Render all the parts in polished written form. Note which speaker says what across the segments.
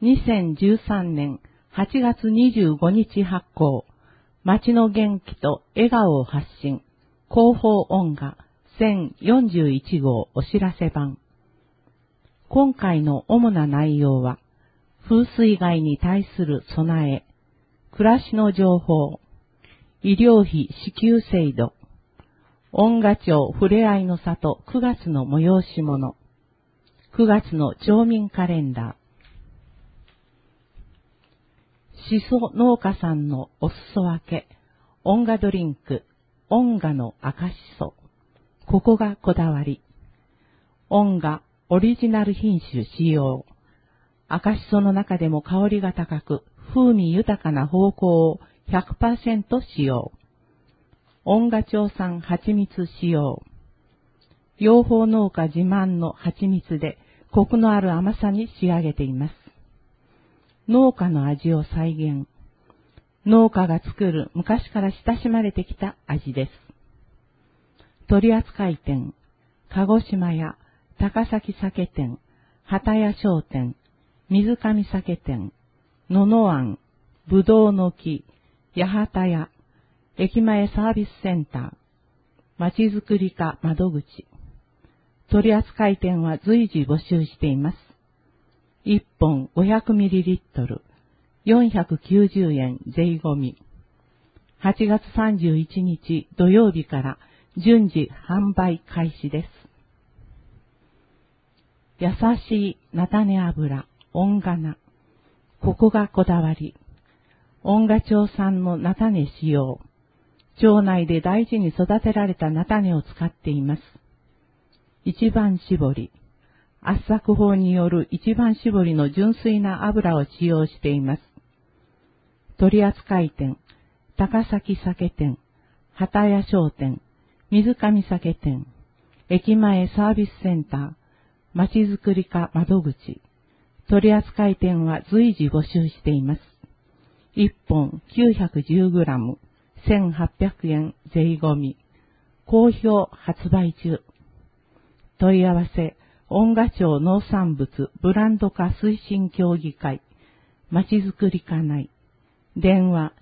Speaker 1: 2013年8月25日発行、街の元気と笑顔を発信、広報音画1041号お知らせ版。今回の主な内容は、風水害に対する備え、暮らしの情報、医療費支給制度、音画町ふれあいの里9月の催し物、9月の町民カレンダー、しそ農家さんのお裾分け、音画ドリンク、音画の赤しそ、ここがこだわり、音画オリジナル品種使用、赤しその中でも香りが高く、風味豊かな芳香を 100% 使用。音画町産蜂蜜使用。養蜂農家自慢の蜂蜜でコクのある甘さに仕上げています。農家の味を再現。農家が作る昔から親しまれてきた味です。取扱店、鹿児島屋、高崎酒店、畑屋商店、水上酒店、野々湾、ぶどうの木、八幡屋、駅前サービスセンター、まちづくり課窓口。取扱店は随時募集しています。1本 500ml、490円税込み。8月31日土曜日から順次販売開始です。優しい菜種油、音画菜。ここがこだわり。音画町産の菜種使用。町内で大事に育てられた菜種を使っています。一番搾り。圧搾法による一番搾りの純粋な油を使用しています。取扱店、高崎酒店、畑屋商店、水上酒店、駅前サービスセンター、まちづくり課窓口。取扱店は随時募集しています。1本 910g、1800円税込み。好評発売中。問い合わせ、音画町農産物ブランド化推進協議会、まちづくり課内。電話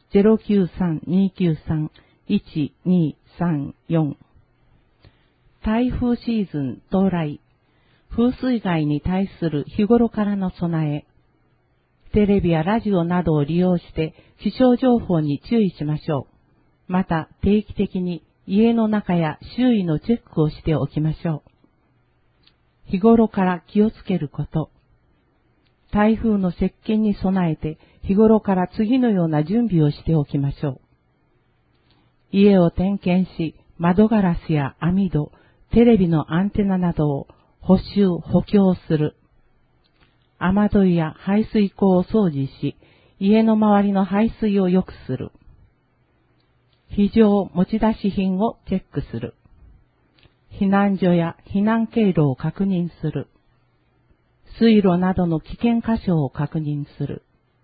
Speaker 1: 093-293-1234。台風シーズン到来。風水害に対する日頃からの備え。テレビやラジオなどを利用して気象情報に注意しましょう。また定期的に家の中や周囲のチェックをしておきましょう。日頃から気をつけること。台風の接近に備えて日頃から次のような準備をしておきましょう。家を点検し、窓ガラスや網戸、テレビのアンテナなどを補修・補強する。雨どいや排水溝を掃除し、家の周りの排水を良くする。非常持ち出し品をチェックする。避難所や避難経路を確認する。水路などの危険箇所を確認する。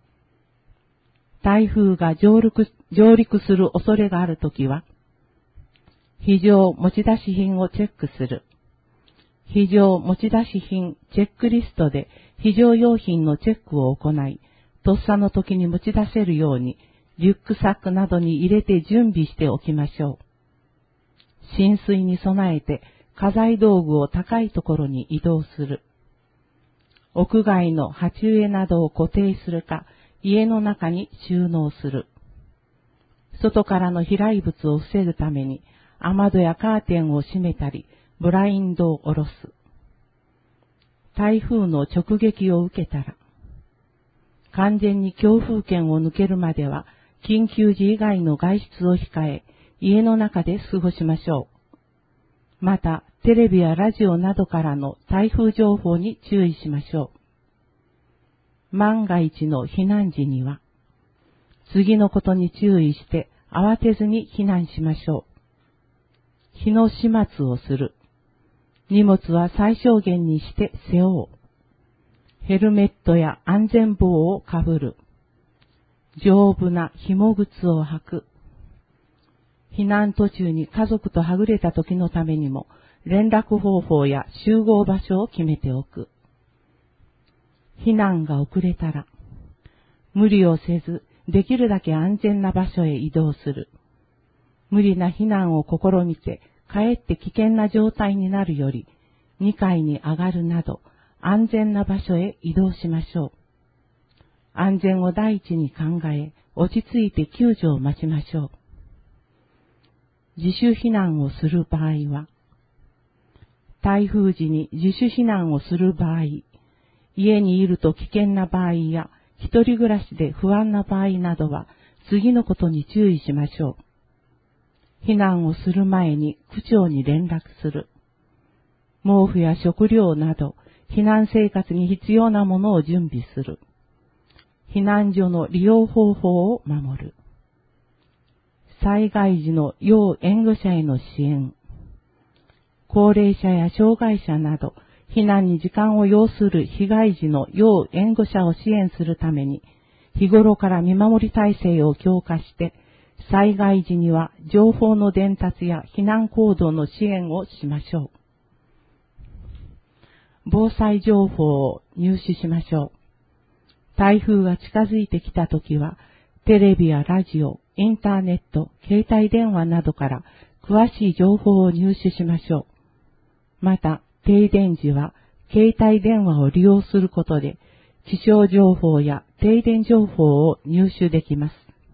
Speaker 1: 台風が上陸する恐れがあるときは、非常持ち出し品をチェックする。非常持ち出し品チェックリストで非常用品のチェックを行い、とっさの時に持ち出せるようにリュックサックなどに入れて準備しておきましょう。浸水に備えて家財道具を高いところに移動する。屋外の鉢植えなどを固定するか、家の中に収納する。外からの飛来物を防ぐために雨戸やカーテンを閉めたり、ブラインドを下ろす。台風の直撃を受けたら、完全に強風圏を抜けるまでは、緊急時以外の外出を控え、家の中で過ごしましょう。また、テレビやラジオなどからの台風情報に注意しましょう。万が一の避難時には、次のことに注意して慌てずに避難しましょう。火の始末をする。荷物は最小限にして背負う。ヘルメットや安全帽をかぶる。丈夫な紐靴を履く。避難途中に家族とはぐれた時のためにも連絡方法や集合場所を決めておく。 避難が遅れたら、無理をせず、できるだけ安全な場所へ移動する。無理な避難を試みて、かえって危険な状態になるより、2階に上がるなど、安全な場所へ移動しましょう。安全を第一に考え、落ち着いて救助を待ちましょう。自主避難をする場合は、台風時に自主避難をする場合、家にいると危険な場合や、一人暮らしで不安な場合などは、次のことに注意しましょう。避難をする前に区長に連絡する。毛布や食料など、避難生活に必要なものを準備する。避難所の利用方法を守る。災害時の要援護者への支援。高齢者や障害者など、避難に時間を要する被害時の要援護者を支援するために、日頃から見守り体制を強化して、災害時には情報の伝達や避難行動の支援をしましょう。防災情報を入手しましょう。台風が近づいてきたときは、テレビやラジオ、インターネット、携帯電話などから詳しい情報を入手しましょう。また、停電時は携帯電話を利用することで、気象情報や停電情報を入手できます。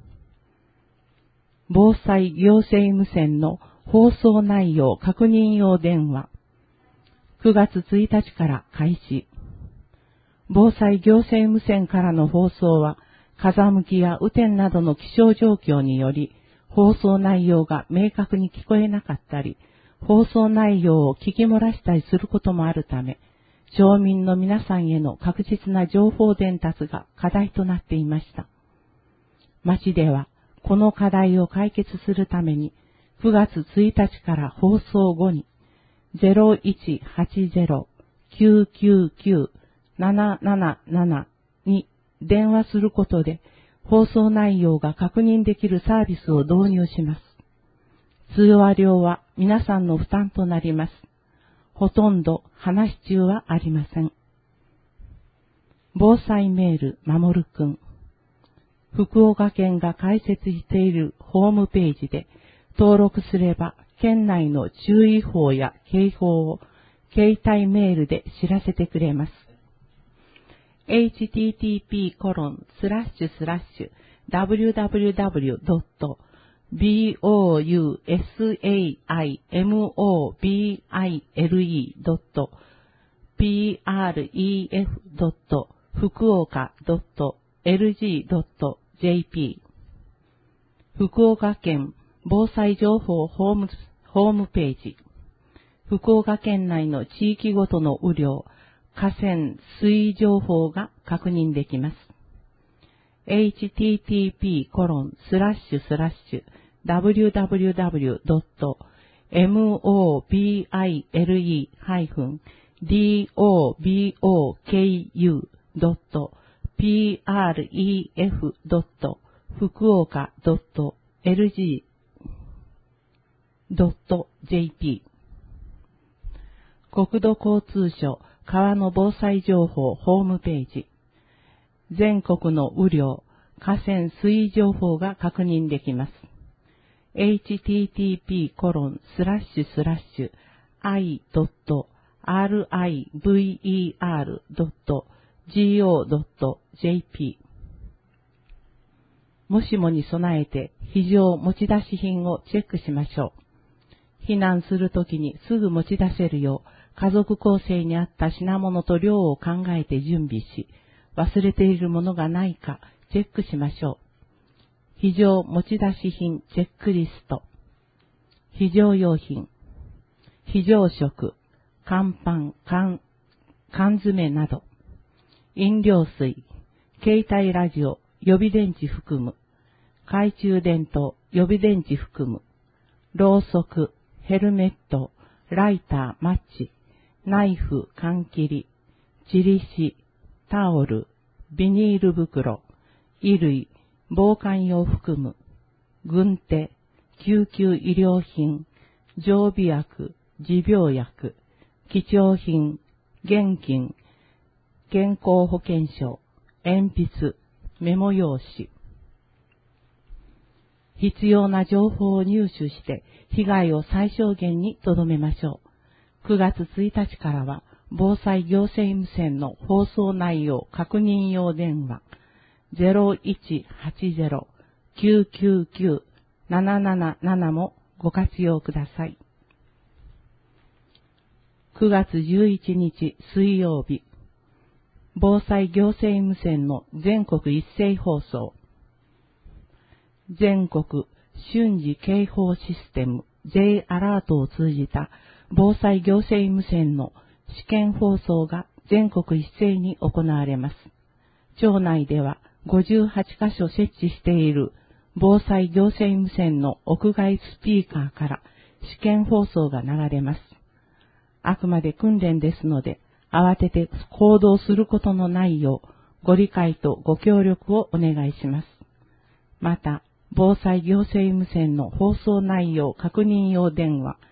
Speaker 1: 防災行政無線の放送内容確認用電話、9月1日から開始。防災行政無線からの放送は、風向きや雨天などの気象状況により、放送内容が明確に聞こえなかったり、放送内容を聞き漏らしたりすることもあるため、町民の皆さんへの確実な情報伝達が課題となっていました。町では、この課題を解決するために、9月1日から放送後に、0180-999-777に電話することで、放送内容が確認できるサービスを導入します。通話料は皆さんの負担となります。ほとんど話し中はありません。防災メールまもるくん。福岡県が開設しているホームページで登録すれば県内の注意報や警報を携帯メールで知らせてくれます。www.bousai-mobile.fukuoka.lg.jp 福岡県防災情報ホームページ。福岡県内の地域ごとの雨量、河川水位情報が確認できます。http://www.mobilehighway-pref.pref.fukuoka.lg.jp 国土交通省川の防災情報ホームページ。全国の雨量、河川水位情報が確認できます。http://i.river.go.jp もしもに備えて非常持ち出し品をチェックしましょう。避難するときにすぐ持ち出せるよう家族構成に合った品物と量を考えて準備し、忘れているものがないかチェックしましょう。非常持ち出し品チェックリスト。非常用品、非常食、乾パン、缶詰など。飲料水、携帯ラジオ、予備電池含む。懐中電灯、予備電池含む。ろうそく、ヘルメット、ライター、マッチ、ナイフ、缶切り、チリシ、タオル、ビニール袋、衣類、防寒用含む、軍手、救急医療品、常備薬、持病薬、貴重品、現金、 健康保険証、鉛筆、メモ用紙。必要な情報を入手して被害を最小限に留めましょう。9月1日からは防災行政無線の放送内容確認用電話 0180-999-777 もご活用ください。9月11日水曜日、防災行政無線の全国一斉放送。全国瞬時警報システム J アラートを通じた防災行政無線の試験放送が全国一斉に行われます。町内では58カ所設置している防災行政無線の屋外スピーカーから試験放送が流れます。あくまで訓練ですので、慌てて行動することのないようご理解とご協力をお願いします。また、防災行政無線の放送内容確認用電話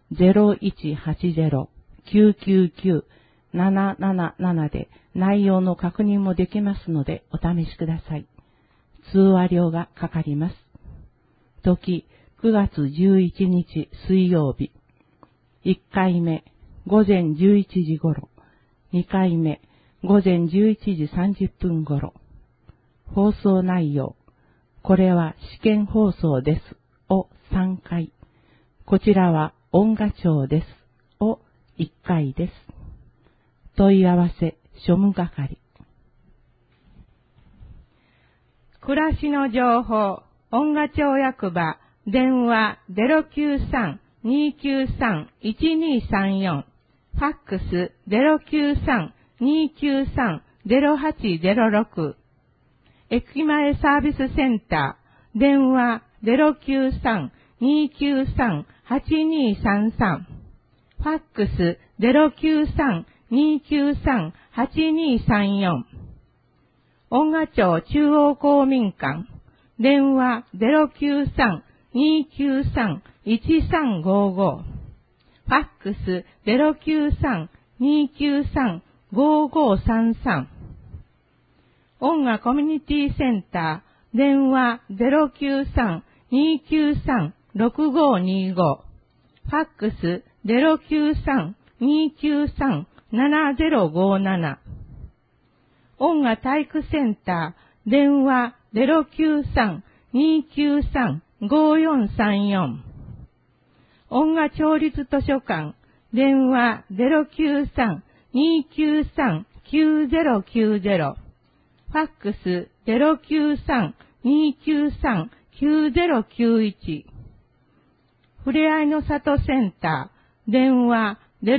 Speaker 1: 0180-999-777 で内容の確認もできますのでお試しください。通話料がかかります。時、9月11日水曜日。1回目、午前11時頃。2回目、午前11時30分頃。放送内容。これは試験放送ですを3回。こちらは音楽庁ですを1回です。問い合わせ、庶務係。
Speaker 2: 暮らしの情報、音楽庁役場、電話 093-293-1234、ファックス 093-293-0806、駅前サービスセンター、電話 093-293-8233、ファックス 093-293-8234、音楽庁中央公民館、電話 093-293-1355、ファックス 093-293-5533、音楽コミュニティセンター、電話 093-293-6525、ファックス 093-293-7057、音楽体育センター、電話 093-293-5434、音楽町立図書館、電話 093-293-9090、ファックス 093-293-9091、ふれあいの里センター、電話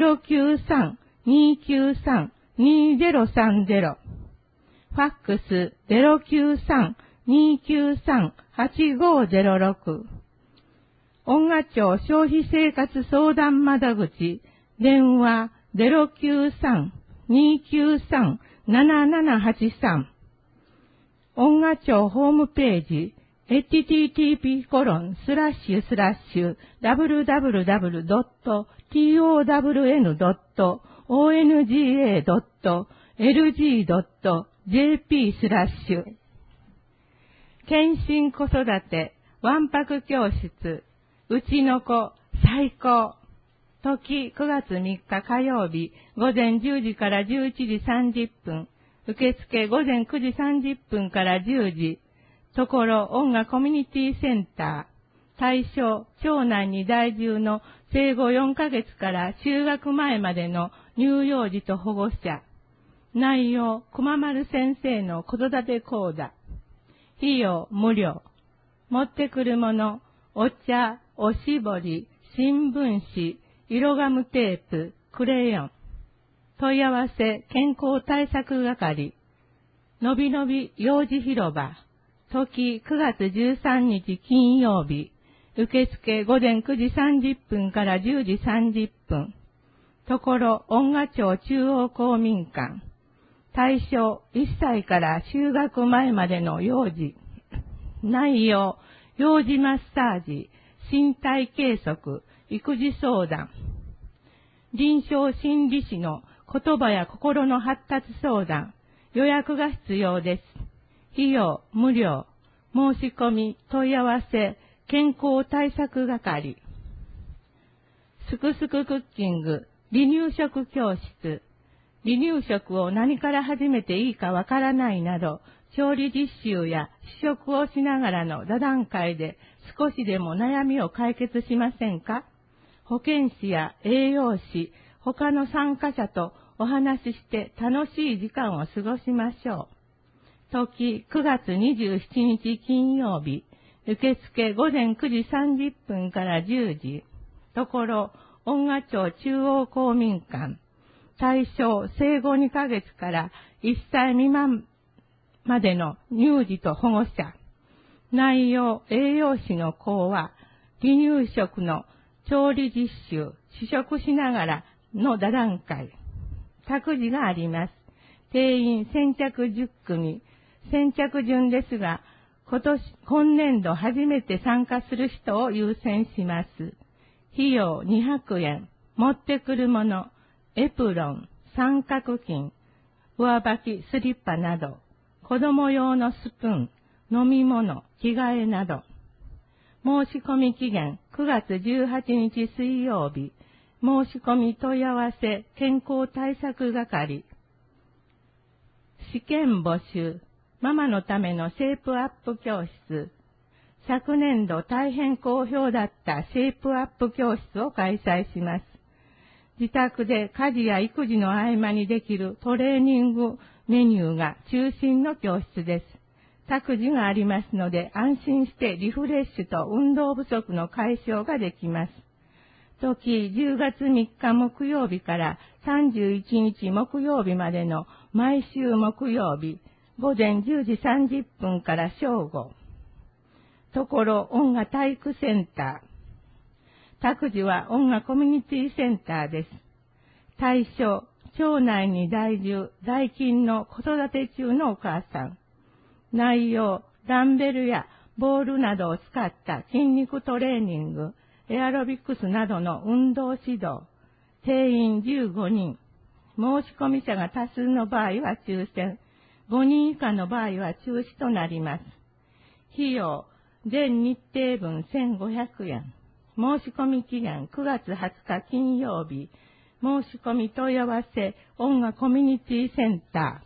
Speaker 2: 093-293-2030、ファックス 093-293-8506、音楽庁消費生活相談窓口、電話 093-293-7783、音楽庁ホームページ、http://www.town.nga.lg.jp/ 検診子育てわんぱく教室、うちの子最高。時9月3日火曜日午前10時から11時30分、受付午前9時30分から10時、ところ音楽コミュニティセンター、対象町内に在住の生後4ヶ月から就学前までの乳幼児と保護者。内容、熊丸先生の子育て講座。費用無料。持ってくるもの、お茶、おしぼり、新聞紙、色ガムテープ、クレヨン。問い合わせ、健康対策係。のびのび幼児広場。時9月13日金曜日。受付午前9時30分から10時30分。ところ音楽庁中央公民館。対象1歳から就学前までの幼児。内容、幼児マッサージ、身体計測、育児相談。臨床心理士の言葉や心の発達相談、予約が必要です。費用無料、申し込み、問い合わせ、健康対策係。すくすくクッキング、離乳食教室。離乳食を何から始めていいかわからないなど、調理実習や試食をしながらの座談会で少しでも悩みを解決しませんか？保健師や栄養士、他の参加者とお話しして楽しい時間を過ごしましょう。時9月27日金曜日、受付午前9時30分から10時。ところ、恩賀町中央公民館。対象、生後2ヶ月から1歳未満までの乳児と保護者。内容、栄養士の講話、離乳食の調理実習、試食しながらの座談会。託児があります。定員先着10組。先着順ですが、今年度初めて参加する人を優先します。費用200円。持ってくるもの、エプロン、三角巾、上履き、スリッパなど、子供用のスプーン、飲み物、着替えなど。申し込み期限9月18日水曜日。申し込み問い合わせ健康対策係。試験募集。ママのためのシェイプアップ教室。昨年度大変好評だったシェイプアップ教室を開催します。自宅で家事や育児の合間にできるトレーニングメニューが中心の教室です。託児がありますので安心してリフレッシュと運動不足の解消ができます。時10月3日木曜日から31日木曜日までの毎週木曜日午前10時30分から正午。ところ、恩賀体育センター。託児は恩賀コミュニティセンターです。対象、町内に在住、在勤の子育て中のお母さん。内容、ダンベルやボールなどを使った筋肉トレーニング、エアロビクスなどの運動指導。定員15人。申し込み者が多数の場合は抽選。5人以下の場合は中止となります。費用、全日程分1500円。申し込み期限9月20日金曜日。申し込み問い合わせ、恩賀コミュニティセンタ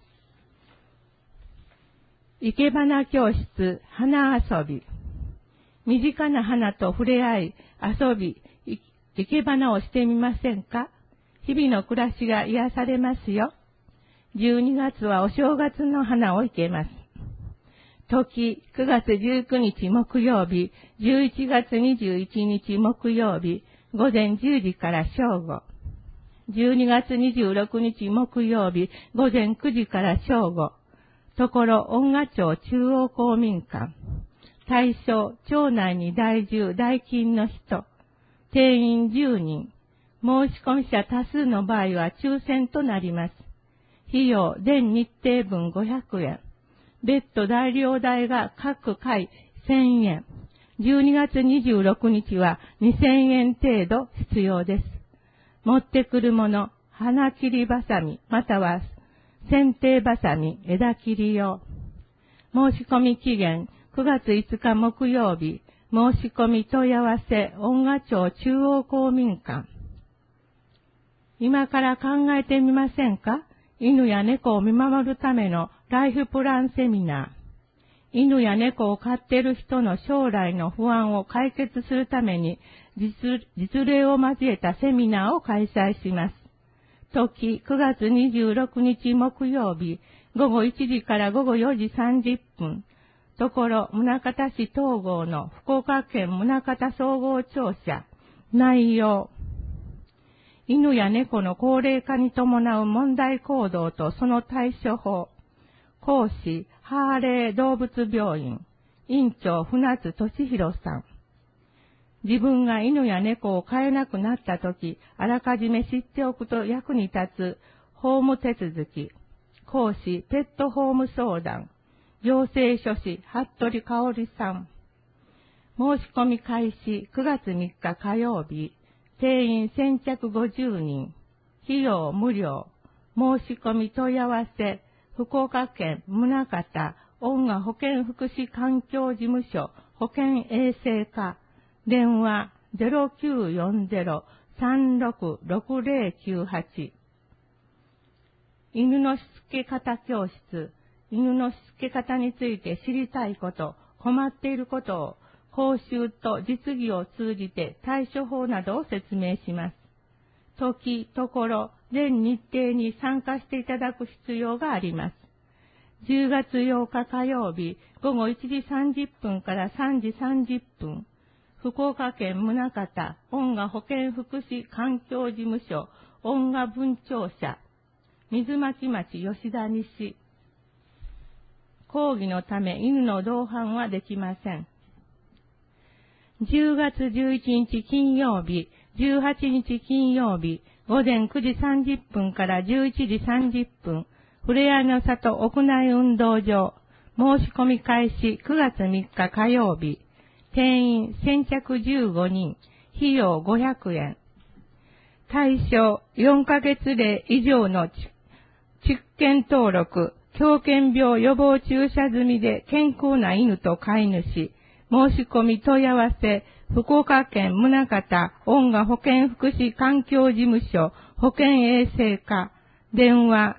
Speaker 2: ー。生け花教室、花遊び。身近な花と触れ合い、遊び、生け花をしてみませんか？日々の暮らしが癒されますよ。12月はお正月の花を生けます。時、9月19日木曜日、11月21日木曜日、午前10時から正午。12月26日木曜日、午前9時から正午。ところ、恩賀町中央公民館。対象、町内に在住、在勤の人。定員10人。申し込み者多数の場合は抽選となります。費用、全日程分500円。別途代料代が各回1000円。12月26日は2000円程度必要です。持ってくるもの、花切りバサミ、または剪定バサミ、枝切り用。申し込み期限9月5日木曜日。申し込み問い合わせ、恩賀町中央公民館。今から考えてみませんか？犬や猫を見守るためのライフプランセミナー。犬や猫を飼っている人の将来の不安を解決するために実例を交えたセミナーを開催します。時9月26日木曜日午後1時から午後4時30分。ところ、宗像市東郷の福岡県宗像総合庁舎。内容。犬や猫の高齢化に伴う問題行動とその対処法。講師、ハーレー動物病院。院長、船津俊弘さん。自分が犬や猫を飼えなくなったとき、あらかじめ知っておくと役に立つ法務手続き。講師、ペットホーム相談。行政書士、服部香織さん。申し込み開始9月3日火曜日。定員先着50人。費用無料。 申し込み問い合わせ、福岡県宗像恩賀保健福祉環境事務所保健衛生課、電話 0940-366098。犬のしつけ方教室、犬のしつけ方について知りたいこと、困っていることを、講習と実技を通じて対処法などを説明します。時、ところ、全日程に参加していただく必要があります。10月8日火曜日午後1時30分から3時30分、福岡県宗像恩賀保健福祉環境事務所恩賀分庁舎、水巻町吉田西。講義のため犬の同伴はできません。10月11日金曜日、18日金曜日、午前9時30分から11時30分、ふれあいの里屋内運動場、申し込み開始9月3日火曜日、定員先着15人、費用500円。対象4ヶ月例以上の畜犬登録、狂犬病予防注射済みで健康な犬と飼い主、申し込み問い合わせ、福岡県宗像恩賀保健福祉環境事務所保健衛生課、電話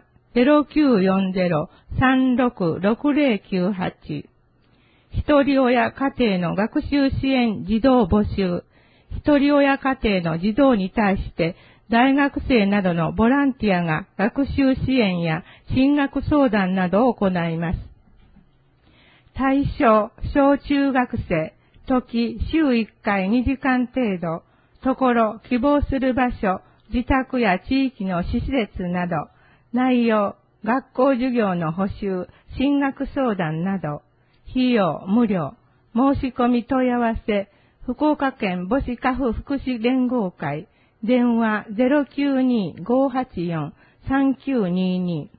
Speaker 2: 0940-366098。一人親家庭の学習支援児童募集。一人親家庭の児童に対して大学生などのボランティアが学習支援や進学相談などを行います。対象、小中学生、時、週1回2時間程度、ところ、希望する場所、自宅や地域の施設など、内容、学校授業の補習、進学相談など、費用無料、申し込み問い合わせ、福岡県母子家父福祉連合会、電話 092-584-3922。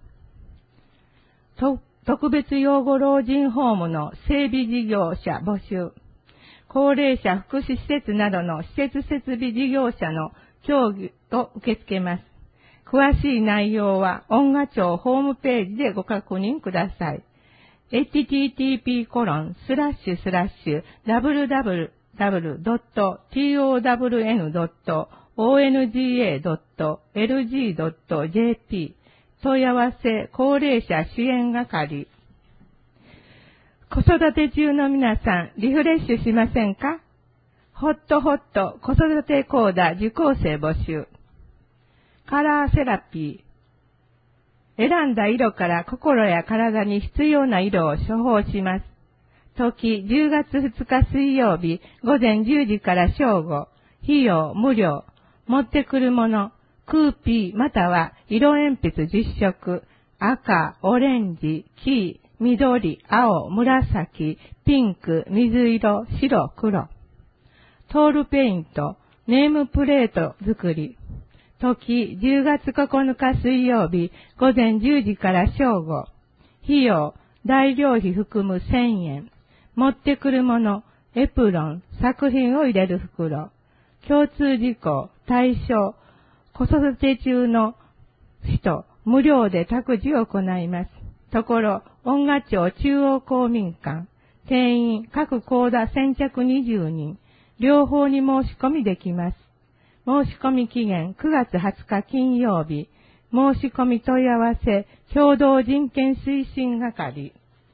Speaker 2: 特別養護老人ホームの整備事業者募集。高齢者福祉施設などの施設設備事業者の協議を受け付けます。詳しい内容は恩賀町ホームページでご確認ください。http://www.town.onga.lg.jp 問い合わせ高齢者支援係。子育て中の皆さん、リフレッシュしませんか？ホットホット子育て講座受講生募集。カラーセラピー。選んだ色から心や体に必要な色を処方します。時、10月2日水曜日、午前10時から正午。費用無料。持ってくるもの、クーピーまたは色鉛筆10色。赤、オレンジ、黄、緑、青、紫、ピンク、水色、白、黒。トールペイント、ネームプレート作り。時、10月9日水曜日、午前10時から正午。費用、材料費含む1000円。持ってくるもの、エプロン、作品を入れる袋。共通事項、対象、子育て中の人、無料で託児を行います。ところ、恩賀町中央公民館。定員、各講座先着20人。両方に申し込みできます。申し込み期限9月20日金曜日。申し込み問い合わせ、共同人権推進係。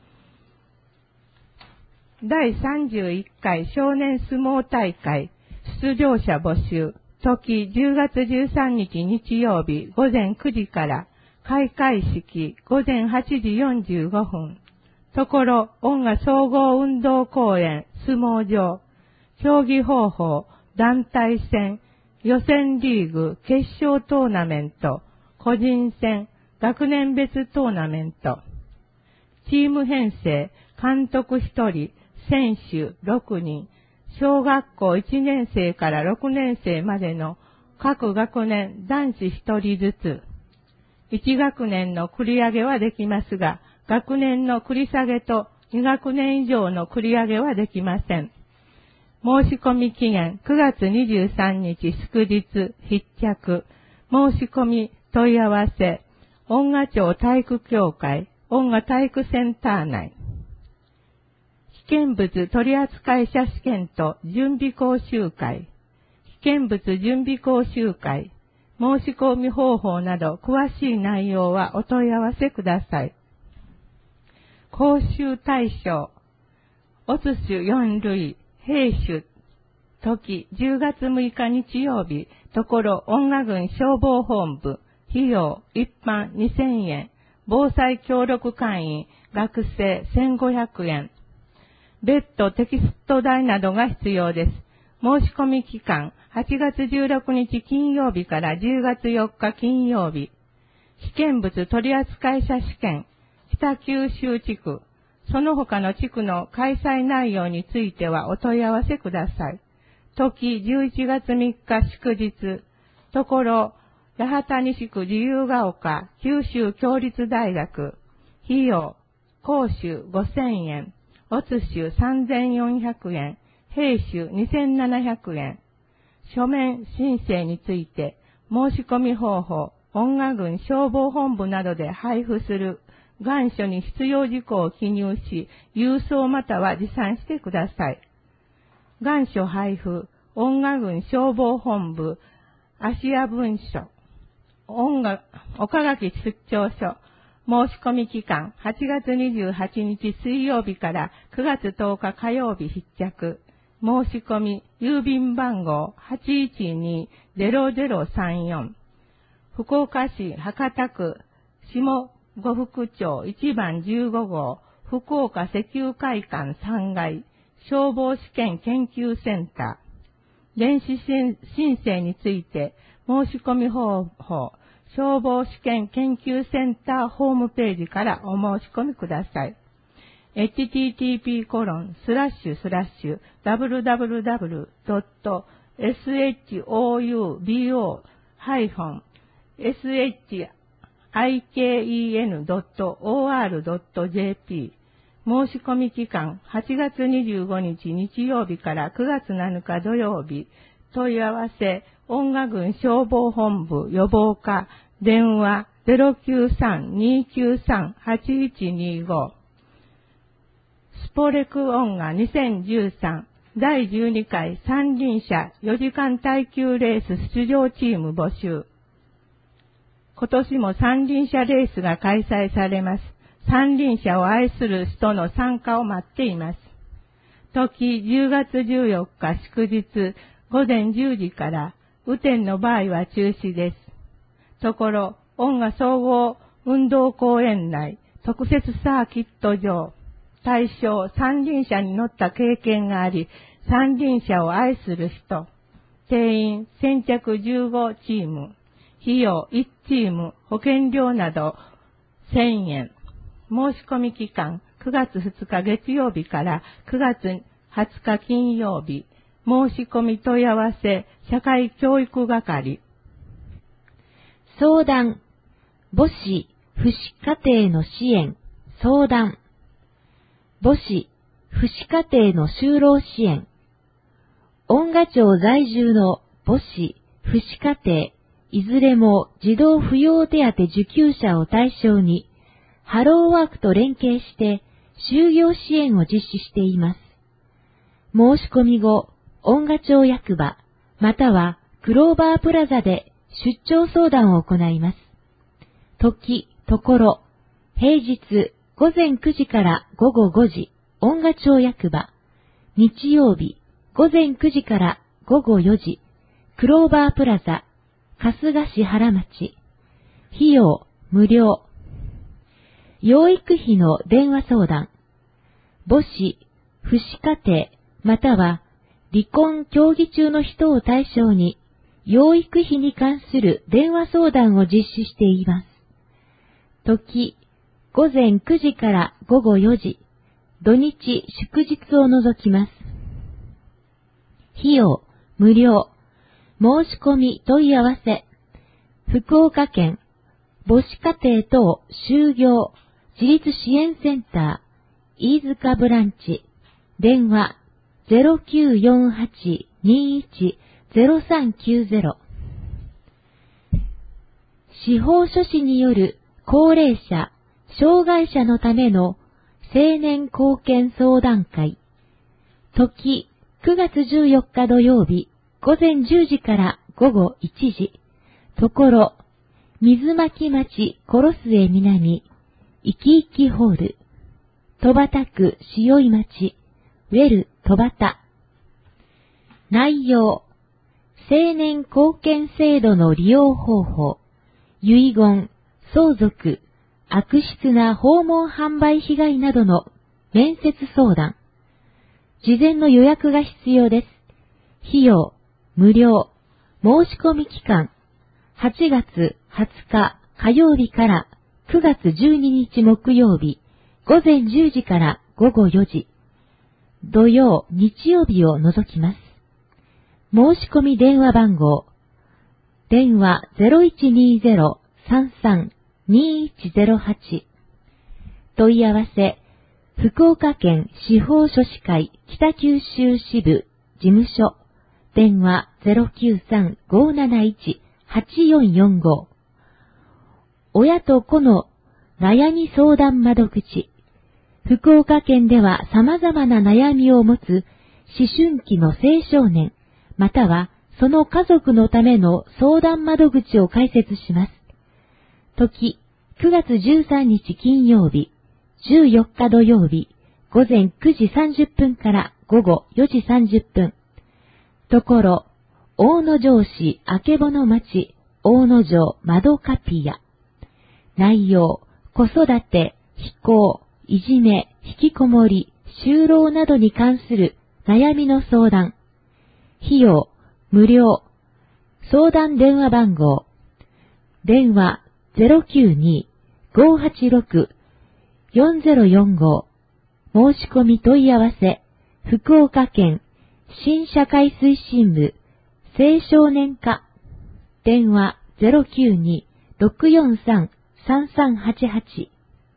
Speaker 2: 第31回少年相撲大会出場者募集。時10月13日日曜日午前9時から開会式午前8時45分。ところ、恩賀総合運動公園相撲場。競技方法、団体戦、予選リーグ、決勝トーナメント、個人戦、学年別トーナメント。チーム編成、監督1人、選手6人、小学校1年生から6年生までの各学年男子1人ずつ。1学年の繰り上げはできますが、学年の繰り下げと2学年以上の繰り上げはできません。申し込み期限9月23日祝日必着。申し込み問い合わせ恩賀町体育協会、恩賀体育センター内。危険物取扱者試験と準備講習会、危険物準備講習会、申し込み方法など詳しい内容はお問い合わせください。講習対象、オツ種4類、兵種、時10月6日日曜日、ところ恩賀郡消防本部、費用一般2000円、防災協力会員、学生1500円。別途テキスト代などが必要です。申し込み期間、8月16日金曜日から10月4日金曜日。危険物取扱者試験、北九州地区、その他の地区の開催内容についてはお問い合わせください。時11月3日祝日、ところ、八幡西区自由が丘九州共立大学、費用、講習5000円、オツ種3400円、兵種2700円。書面申請について、申し込み方法、恩賀郡消防本部などで配布する願書に必要事項を記入し、郵送または持参してください。願書配布、恩賀郡消防本部、芦屋分所、岡垣出張所、申し込み期間、8月28日水曜日から9月10日火曜日必着。申し込み、郵便番号 812-0034。福岡市博多区下呉福町1番15号、福岡石油会館3階、消防試験研究センター。電子申請について、申し込み方法、消防試験研究センターホームページからお申し込みください。http://www.shoubo-shiken.or.jp 申し込み期間8月25日日曜日から9月7日土曜日。問い合わせ、恩賀郡消防本部予防課、電話 093-293-8125。スポレク恩賀2013第12回三輪車4時間耐久レース出場チーム募集。今年も三輪車レースが開催されます。三輪車を愛する人の参加を待っています。時10月14日祝日午前10時から、雨天の場合は中止です。ところ、恩賀総合運動公園内特設サーキット場、対象三輪車に乗った経験があり、三輪車を愛する人、定員先着15チーム、費用1チーム、保険料など1000円。申し込み期間9月2日月曜日から9月20日金曜日。申し込み問い合わせ、社会教育係。
Speaker 3: 相談、母子、父子家庭の支援、相談。母子、父子家庭の就労支援。恩賀町在住の母子、父子家庭、いずれも児童扶養手当受給者を対象に、ハローワークと連携して就業支援を実施しています。申し込み後、恩賀町役場、またはクローバープラザで出張相談を行います。時、ところ、平日午前9時から午後5時、恩賀町役場。日曜日、午前9時から午後4時、クローバープラザ、春日市原町。費用、無料。養育費の電話相談。母子、父子家庭、または離婚協議中の人を対象に、養育費に関する電話相談を実施しています。時、午前9時から午後4時、土日祝日を除きます。費用、無料。申し込み問い合わせ。福岡県、母子家庭等就業自立支援センター、飯塚ブランチ。電話、0948-21-0390。司法書士による高齢者、障害者のための青年貢献相談会。時、9月14日土曜日、午前10時から午後1時。ところ、水巻町殺末南、いきいきホール。戸畑区塩井町、ウェル戸畑。内容、青年貢献制度の利用方法、遺言、相続、悪質な訪問販売被害などの面接相談。事前の予約が必要です。費用、無料。申し込み期間、8月20日火曜日から9月12日木曜日、午前10時から午後4時。土曜、日曜日を除きます。申し込み電話番号。電話 0120-33-2108。問い合わせ、福岡県司法書士会北九州支部事務所。電話 093-571-8445。親と子の悩み相談窓口。福岡県では様々な悩みを持つ思春期の青少年、またはその家族のための相談窓口を開設します。時、9月13日金曜日、14日土曜日、午前9時30分から午後4時30分。ところ、大野城市曙町、大野城窓カピア。内容、子育て、非行、いじめ、引きこもり、就労などに関する悩みの相談。費用、無料。相談電話番号。電話 092-586-4045。申し込み問い合わせ、福岡県新社会推進部青少年課。電話 092-643-3388。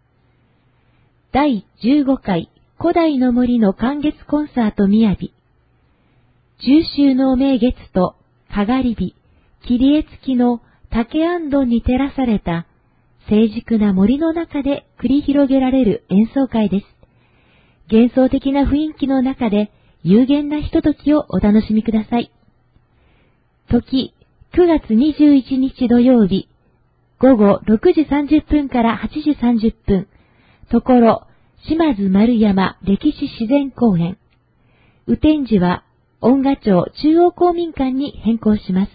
Speaker 3: 第15回古代の森の寒月コンサートみやび。中秋の名月とかがり火、切り絵付きの竹行灯に照らされた静寂な森の中で繰り広げられる演奏会です。幻想的な雰囲気の中で幽玄なひとときをお楽しみください。時、9月21日土曜日、午後6時30分から8時30分。ところ、島津丸山歴史自然公園。雨天時は、恩賀町中央公民館に変更します。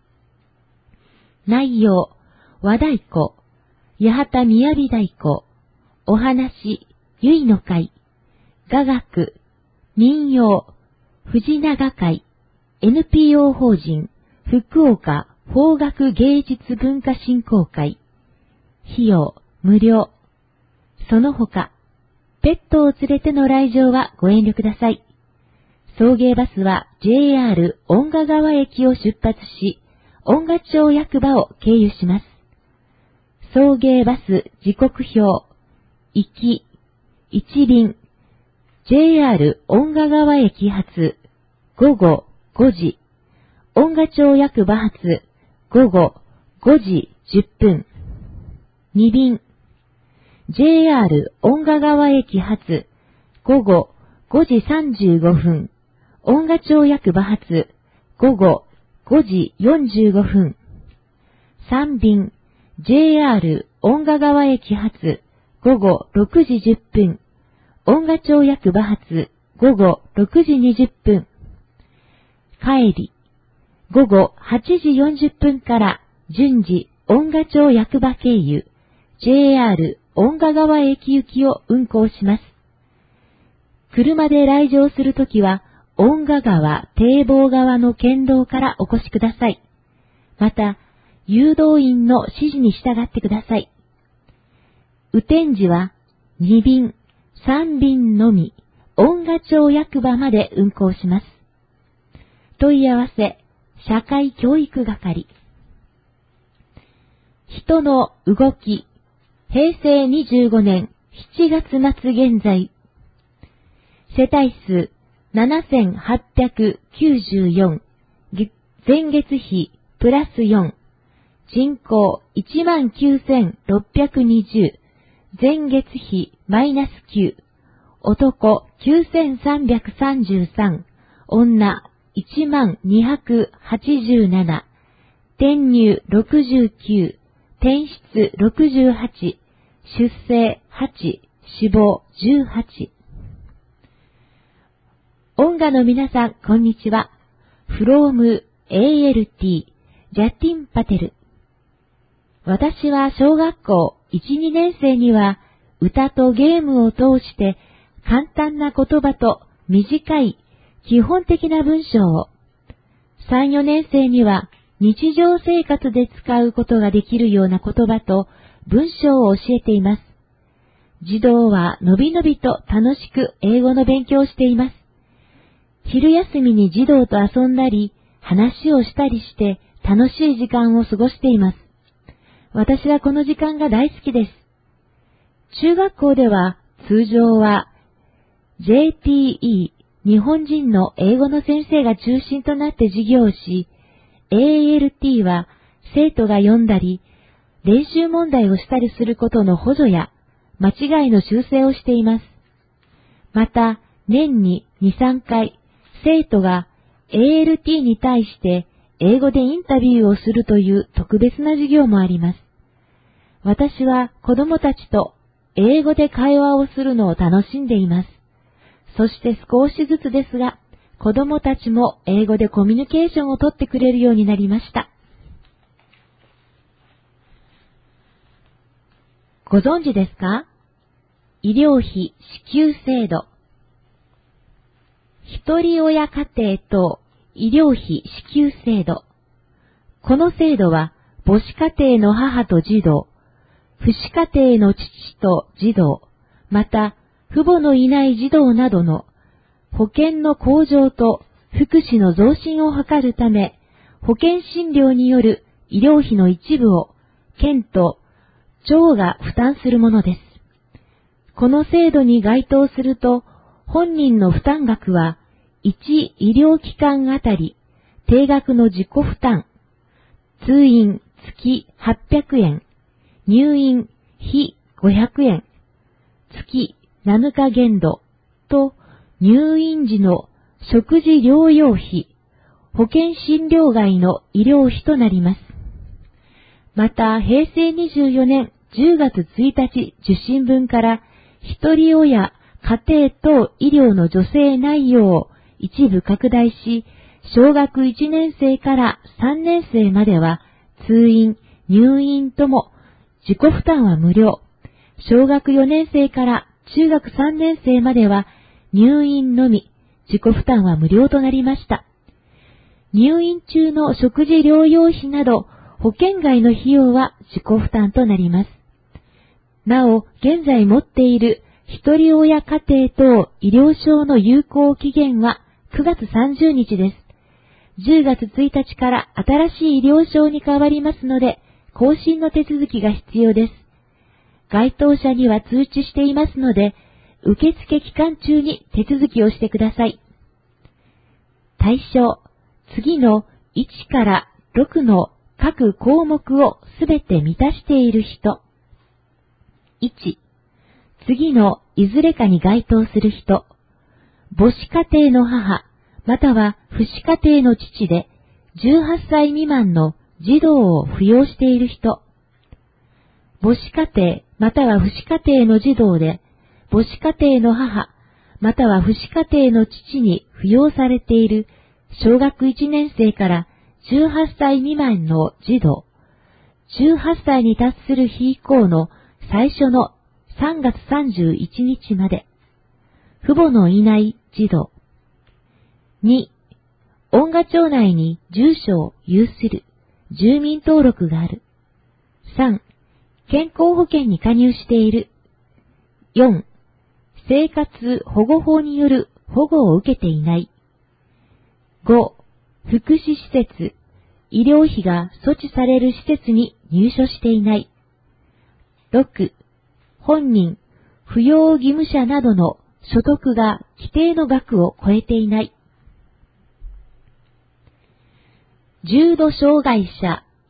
Speaker 3: 内容、和太鼓、八幡みやび太鼓、お話、ゆいの会、雅楽、民謡、藤永会、NPO 法人、福岡邦楽芸術文化振興会。費用、無料。その他、ペットを連れての来場はご遠慮ください。送迎バスは JR 恩賀川駅を出発し、恩賀町役場を経由します。送迎バス時刻表、行き、1便、JR 恩賀川駅発、午後5時、恩賀町役場発、午後5時10分、2便、JR 恩賀川駅発、午後5時35分、恩賀町役場発、午後5時45分。3便、JR 恩賀川駅発、午後6時10分、恩賀町役場発、午後6時20分。帰り、午後8時40分から順次恩賀町役場経由、JR 恩賀川駅行きを運行します。車で来場するときは、恩賀川堤防側の県道からお越しください。また、誘導員の指示に従ってください。雨天時は、2便、3便のみ、恩賀町役場まで運行します。問い合わせ、社会教育係。人の動き、平成25年7月末現在。世帯数7894、前月比プラス4。 人口19,620、前月比マイナス9、男9,333、女10,287、転入69、転出68、出生8、死亡18。音楽の皆さん、こんにちは。from ALT、ジャティン・パテル。私は小学校1、2年生には歌とゲームを通して簡単な言葉と短い基本的な文章を、3、4年生には日常生活で使うことができるような言葉と文章を教えています。児童はのびのびと楽しく英語の勉強をしています。昼休みに児童と遊んだり、話をしたりして楽しい時間を過ごしています。私はこの時間が大好きです。中学校では通常は JTE、日本人の英語の先生が中心となって授業をし、ALT は生徒が読んだり、練習問題をしたりすることの補助や間違いの修正をしています。また、年に2、3回、生徒が ALT に対して英語でインタビューをするという特別な授業もあります。私は子供たちと英語で会話をするのを楽しんでいます。そして少しずつですが、子供たちも英語でコミュニケーションをとってくれるようになりました。ご存知ですか？医療費支給制度。一人親家庭等医療費支給制度。この制度は母子家庭の母と児童、父子家庭の父と児童、また父母のいない児童などの保険の向上と福祉の増進を図るため、保険診療による医療費の一部を県と町が負担するものです。この制度に該当すると、本人の負担額は1医療機関あたり定額の自己負担、通院月800円、入院費500円、月7日限度と入院時の食事療養費、保険診療外の医療費となります。また、平成24年10月1日受診分から一人親家庭等医療の助成内容を一部拡大し、小学1年生から3年生までは通院、入院とも自己負担は無料。小学4年生から中学3年生までは入院のみ、自己負担は無料となりました。入院中の食事療養費など保険外の費用は自己負担となります。なお、現在持っている一人親家庭等医療証の有効期限は9月30日です。10月1日から新しい医療証に変わりますので、更新の手続きが必要です。該当者には通知していますので、受付期間中に手続きをしてください。対象、次の1から6の各項目をすべて満たしている人。1、次のいずれかに該当する人。母子家庭の母、または父子家庭の父で、18歳未満の児童を扶養している人。母子家庭、または父子家庭の児童で、母子家庭の母、または父子家庭の父に扶養されている小学1年生から18歳未満の児童。18歳に達する日以降の最初の3月31日まで。父母のいない児童。2、音楽町内に住所を有する住民登録がある。3、健康保険に加入している。4、生活保護法による保護を受けていない。5、福祉施設、医療費が措置される施設に入所していない。6、本人、扶養義務者などの所得が規定の額を超えていない。重度障害者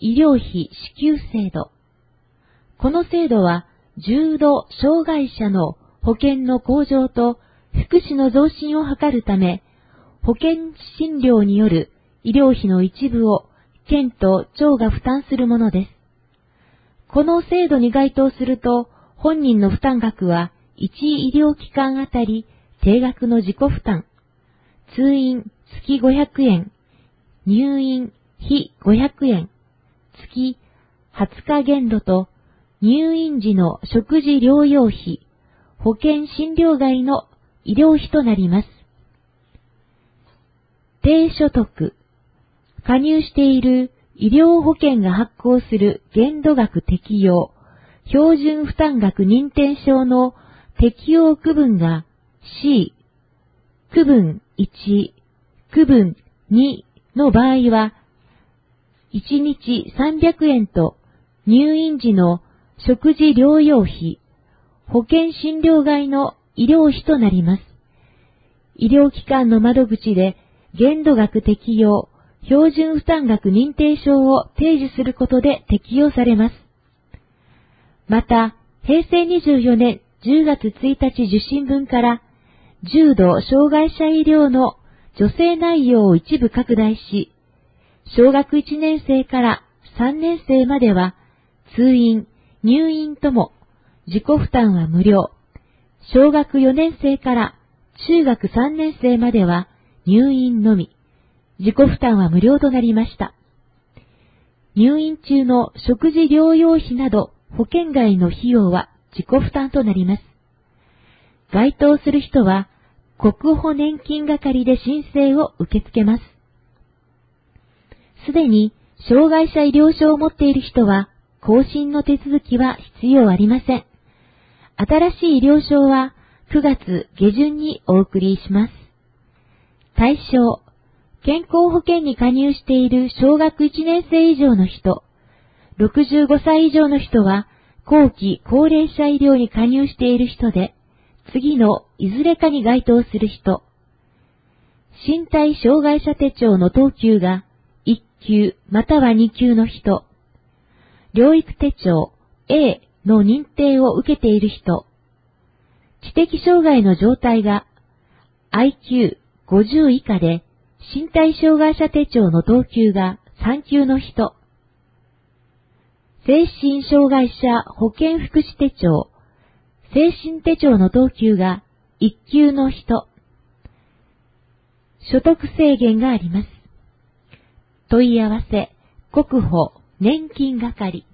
Speaker 3: 医療費支給制度。この制度は、重度障害者の保険の向上と福祉の増進を図るため、保険診療による医療費の一部を県と町が負担するものです。この制度に該当すると、本人の負担額は1医療機関あたり定額の自己負担、通院月500円、入院費500円、月20日限度と入院時の食事療養費、保険診療外の医療費となります。低所得、加入している医療保険が発行する限度額適用、標準負担額認定証の適用区分が C、区分1、区分2の場合は、1日300円と入院時の食事療養費、保険診療外の医療費となります。医療機関の窓口で限度額適用、標準負担額認定証を提示することで適用されます。また、平成24年10月1日受診分から、重度障害者医療の助成内容を一部拡大し、小学1年生から3年生までは、通院、入院とも自己負担は無料。小学4年生から中学3年生までは入院のみ。自己負担は無料となりました。入院中の食事療養費など保険外の費用は自己負担となります。該当する人は国保年金係で申請を受け付けます。すでに障害者医療証を持っている人は更新の手続きは必要ありません。新しい医療証は9月下旬にお送りします。対象、健康保険に加入している小学1年生以上の人、65歳以上の人は後期高齢者医療に加入している人で、次のいずれかに該当する人、身体障害者手帳の等級が1級または2級の人、療育手帳 A の認定を受けている人、知的障害の状態が IQ50 以下で、身体障害者手帳の等級が3級の人、精神障害者保健福祉手帳、精神手帳の等級が1級の人、所得制限があります。問い合わせ、国保年金係。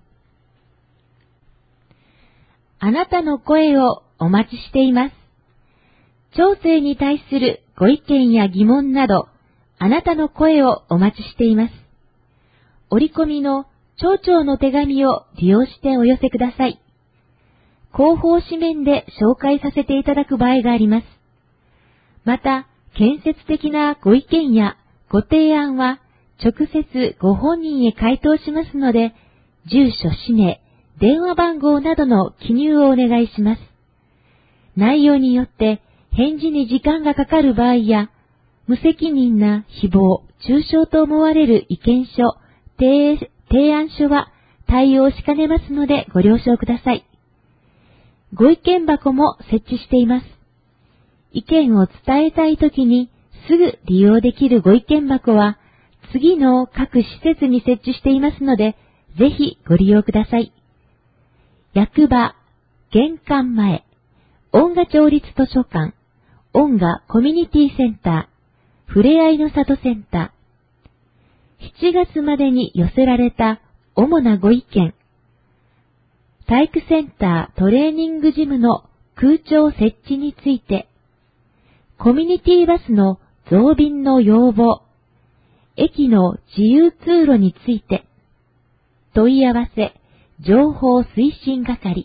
Speaker 3: あなたの声をお待ちしています。町政に対するご意見や疑問など、あなたの声をお待ちしています。折り込みの町長の手紙を利用してお寄せください。広報紙面で紹介させていただく場合があります。また、建設的なご意見やご提案は、直接ご本人へ回答しますので、住所、氏名、電話番号などの記入をお願いします。内容によって返事に時間がかかる場合や、無責任な誹謗、中傷と思われる意見書、提案書は対応しかねますのでご了承ください。ご意見箱も設置しています。意見を伝えたいときにすぐ利用できるご意見箱は、次の各施設に設置していますので、ぜひご利用ください。役場、玄関前、音楽町立図書館、音楽コミュニティセンター、ふれあいの里センター。7月までに寄せられた主なご意見。体育センタートレーニングジムの空調設置について、コミュニティバスの増便の要望、駅の自由通路について、問い合わせ、情報推進係。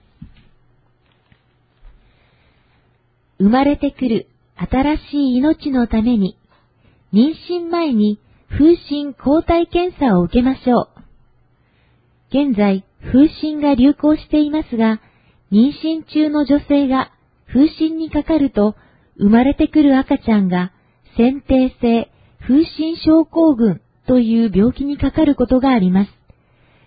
Speaker 3: 生まれてくる新しい命のために、妊娠前に風疹抗体検査を受けましょう。現在、風疹が流行していますが、妊娠中の女性が風疹にかかると、生まれてくる赤ちゃんが先天性風疹症候群という病気にかかることがあります。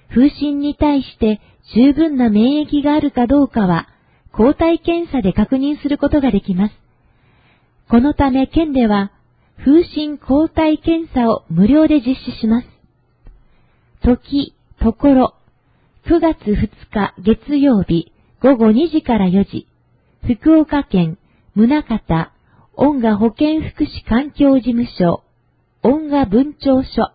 Speaker 3: 風疹に対して十分な免疫があるかどうかは、抗体検査で確認することができます。このため県では、風疹抗体検査を無料で実施します。時、ところ、9月2日月曜日午後2時から4時、福岡県宗像音楽保健福祉環境事務所、音楽分庁舎、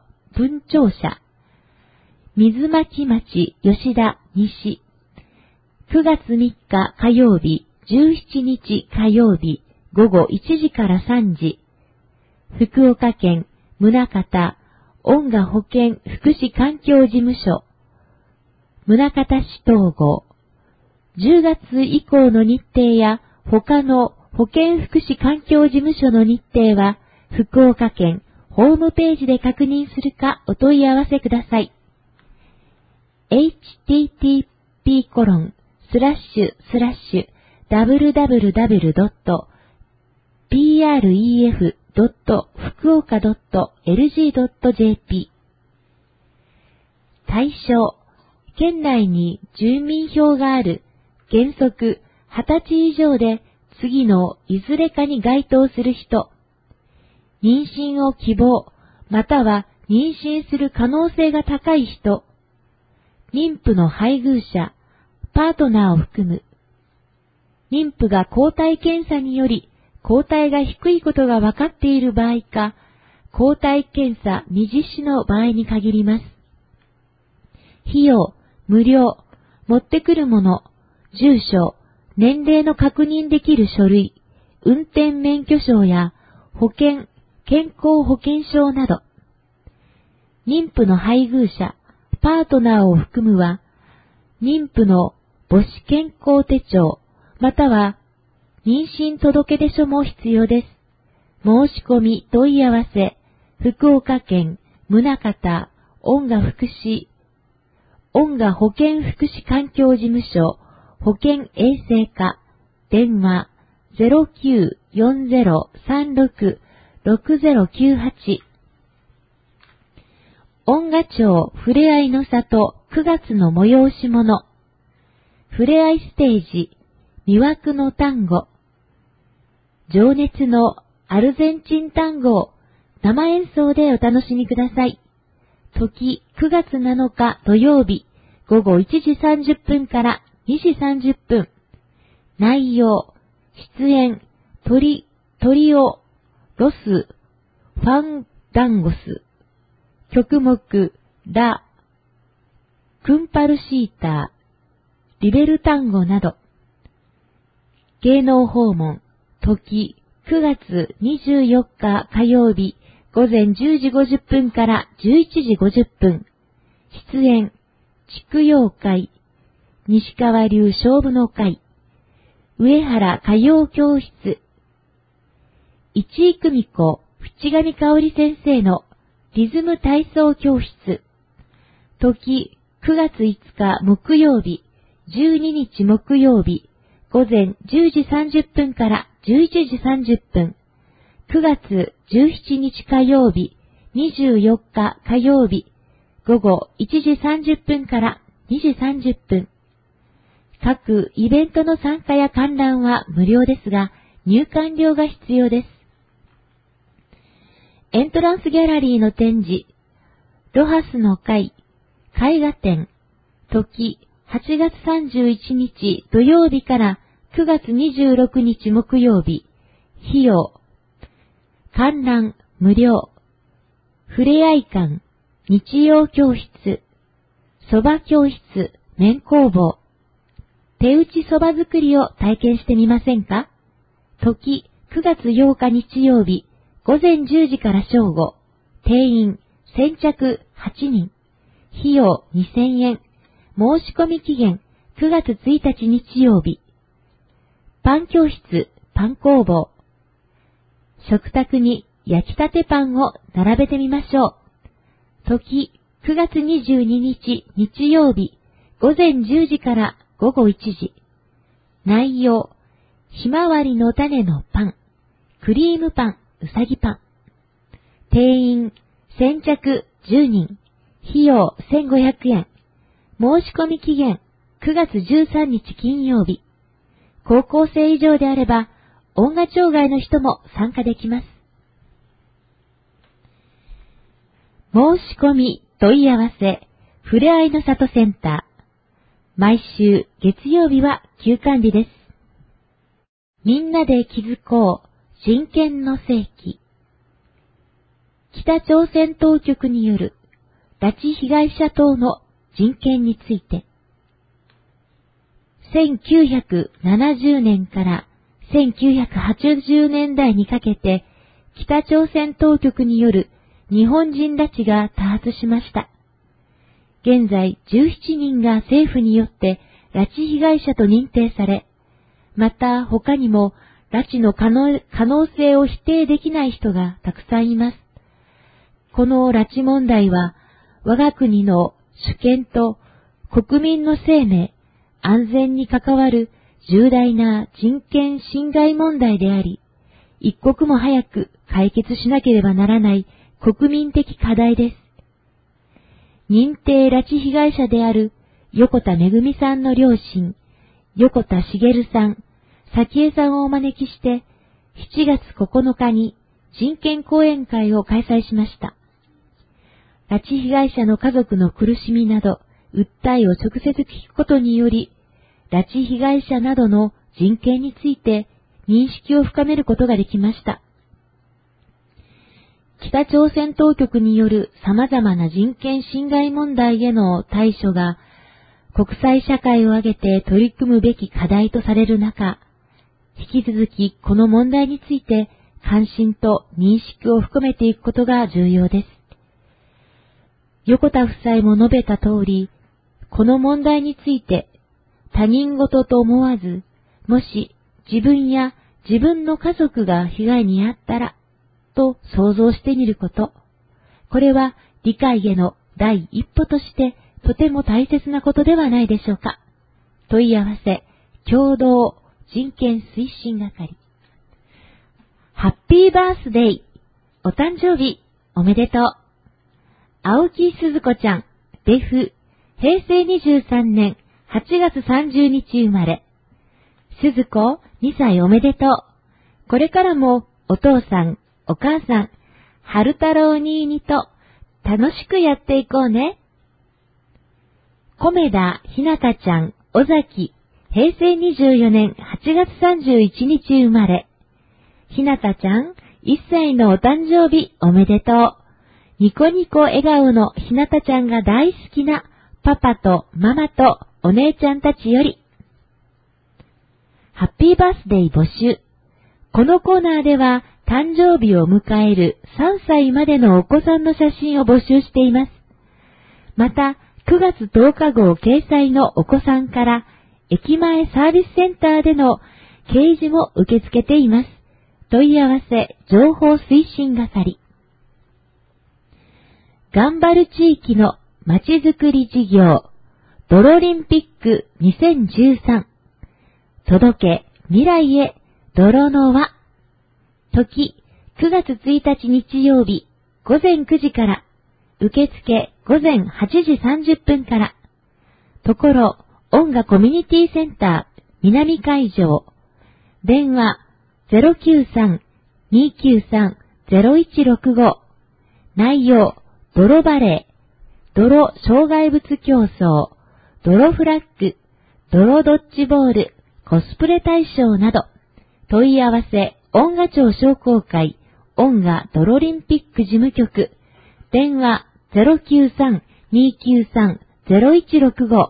Speaker 3: 水巻町吉田西、9月3日火曜日、17日火曜日午後1時から3時、福岡県宗像音楽保健福祉環境事務所、宗像市統合、10月以降の日程や他の保健福祉環境事務所の日程は、福岡県ホームページで確認するかお問い合わせください。http://www.pref.fukuoka.lg.jp 対象、県内に住民票がある、原則20歳以上で次のいずれかに該当する人、妊娠を希望、または妊娠する可能性が高い人、妊婦の配偶者、パートナーを含む、妊婦が抗体検査により抗体が低いことが分かっている場合か、抗体検査未実施の場合に限ります。費用、無料、持ってくるもの、住所、年齢の確認できる書類、運転免許証や保険、健康保険証など、妊婦の配偶者、パートナーを含むは、妊婦の母子健康手帳、または妊娠届出書も必要です。申し込み問い合わせ、福岡県宗像音楽保健福祉環境事務所保健衛生課、電話 0940366098 音楽町ふれあいの里9月の催し物、ふれあいステージ魅惑の単語、情熱のアルゼンチン単語を生演奏でお楽しみください。時9月7日土曜日午後1時30分から2時30分。内容、出演、トリオ、ロス、ファンダンゴス。曲目、ラ、クンパルシーター、リベル単語など。芸能訪問、時9月24日火曜日午前10時50分から11時50分。出演、畜陽会、西川流勝負の会、上原歌謡教室、市井久美子、淵上香織先生のリズム体操教室、時9月5日木曜日、12日木曜日、午前10時30分から11時30分、9月17日火曜日、24日火曜日、午後1時30分から2時30分。各イベントの参加や観覧は無料ですが、入館料が必要です。エントランスギャラリーの展示、ロハスの会、絵画展、時8月31日土曜日から9月26日木曜日、費用、観覧無料、ふれあい館、日曜教室、蕎麦教室、麺工房、手打ち蕎麦作りを体験してみませんか？時9月8日日曜日、午前10時から正午、定員先着8人、費用2000円、申し込み期限9月1日日曜日、パン教室、パン工房、食卓に焼きたてパンを並べてみましょう。時9月22日日曜日、午前10時から午後1時。内容、ひまわりの種のパン、クリームパン、うさぎパン。定員、先着10人、費用1500円。 申し込み期限9月13日金曜日。高校生以上であれば、音楽障害の人も参加できます。申し込み、問い合わせ、ふれあいの里センター。毎週月曜日は休館日です。みんなで気づこう、人権の世紀。北朝鮮当局による拉致被害者等の人権について、1970年から1980年代にかけて北朝鮮当局による日本人拉致が多発しました。現在17人が政府によって拉致被害者と認定され、また他にも拉致の可能性を否定できない人がたくさんいます。この拉致問題は我が国の主権と国民の生命、安全に関わる重大な人権侵害問題であり、一刻も早く解決しなければならない国民的課題です。認定拉致被害者である横田めぐみさんの両親、横田茂さん、早紀江さんをお招きして、7月9日に人権講演会を開催しました。拉致被害者の家族の苦しみなど、訴えを直接聞くことにより、拉致被害者などの人権について認識を深めることができました。北朝鮮当局による様々な人権侵害問題への対処が国際社会を挙げて取り組むべき課題とされる中、引き続きこの問題について関心と認識を深めていくことが重要です。横田夫妻も述べた通り、この問題について他人事と思わず、もし自分や自分の家族が被害に遭ったら、と想像してみること。これは理解への第一歩としてとても大切なことではないでしょうか。問い合わせ、共同人権推進係。ハッピーバースデイ、お誕生日おめでとう。青木鈴子ちゃん、デフ、平成23年8月30日生まれ。鈴子、2歳おめでとう。これからもお父さん、お母さん、春太郎ににと楽しくやっていこうね。米田ひなたちゃん、尾崎、平成24年8月31日生まれ。ひなたちゃん、1歳のお誕生日おめでとう。ニコニコ笑顔のひなたちゃんが大好きなパパとママとお姉ちゃんたちより。ハッピーバースデー募集。このコーナーでは誕生日を迎える3歳までのお子さんの写真を募集しています。また、9月10日号掲載のお子さんから駅前サービスセンターでの掲示も受け付けています。問い合わせ情報推進係。頑張る地域のまちづくり事業、ドロリンピック2013。届け、未来へ、泥の輪。時、9月1日日曜日、午前9時から、受付午前8時30分から、ところ、音楽コミュニティセンター、南会場、電話093-293-0165、内容、泥バレー、泥障害物競争、泥フラッグ、泥ドッジボール、コスプレ大賞など、問い合わせ、音楽庁商工会、音楽ドロリンピック事務局、電話093-293-0165。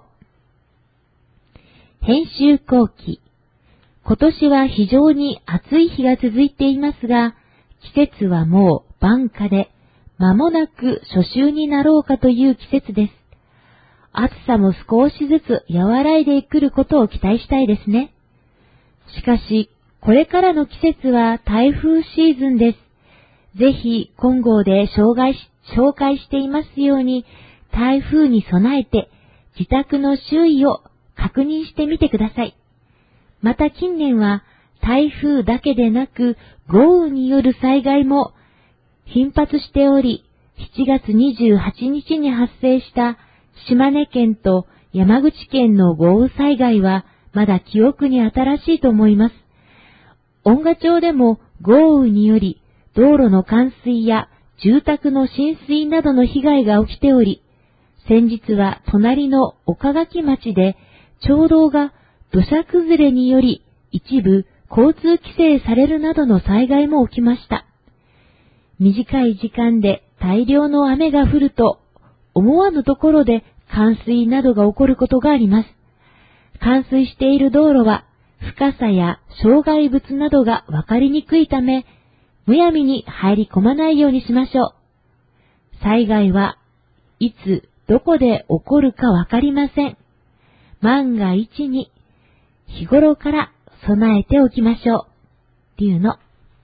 Speaker 3: 編集後期。今年は非常に暑い日が続いていますが、季節はもう晩夏で、間もなく初秋になろうかという季節です。暑さも少しずつ和らいでくることを期待したいですね。しかし、これからの季節は台風シーズンです。ぜひ今号で紹介していますように、台風に備えて自宅の周囲を確認してみてください。また近年は台風だけでなく豪雨による災害も頻発しており、7月28日に発生した島根県と山口県の豪雨災害はまだ記憶に新しいと思います。恩賀町でも豪雨により道路の冠水や住宅の浸水などの被害が起きており、先日は隣の岡垣町で町道が土砂崩れにより一部交通規制されるなどの災害も起きました。短い時間で大量の雨が降ると思わぬところで冠水などが起こることがあります。冠水している道路は深さや障害物などがわかりにくいため、むやみに入り込まないようにしましょう。災害はいつどこで起こるかわかりません。万が一に日頃から備えておきましょう。龍の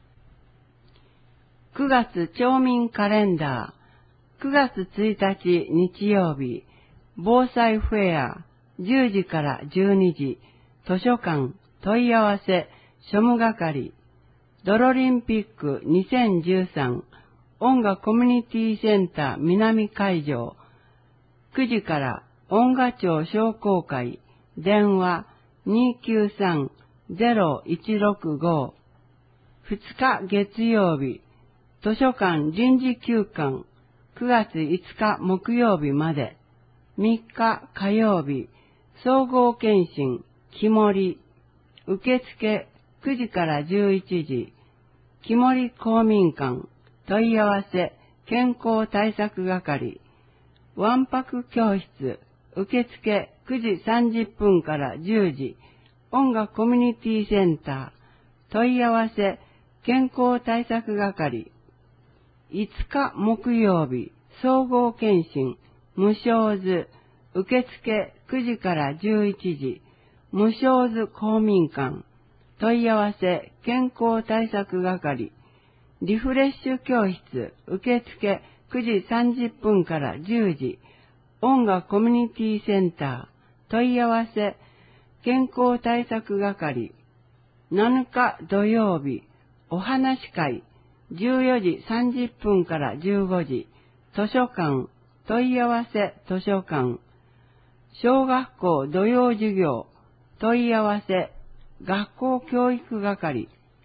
Speaker 4: 9月町民カレンダー9月1日日曜日防災フェア10時から12時図書館問い合わせ庶務係ドロリンピック2013音楽コミュニティセンター南会場9時から音楽町商工会電話 293-0165 2日月曜日図書館臨時休館9月5日木曜日まで3日火曜日総合検診木森受付9時から11時木森公民館問い合わせ健康対策係わんぱく教室受付9時30分から10時音楽コミュニティセンター問い合わせ健康対策係5日木曜日総合検診無償図受付9時から11時無償図公民館問い合わせ健康対策係リフレッシュ教室受付9時30分から10時音楽コミュニティセンター問い合わせ健康対策係7日土曜日お話会14時30分から15時図書館問い合わせ図書館小学校土曜授業問い合わせ学校教育係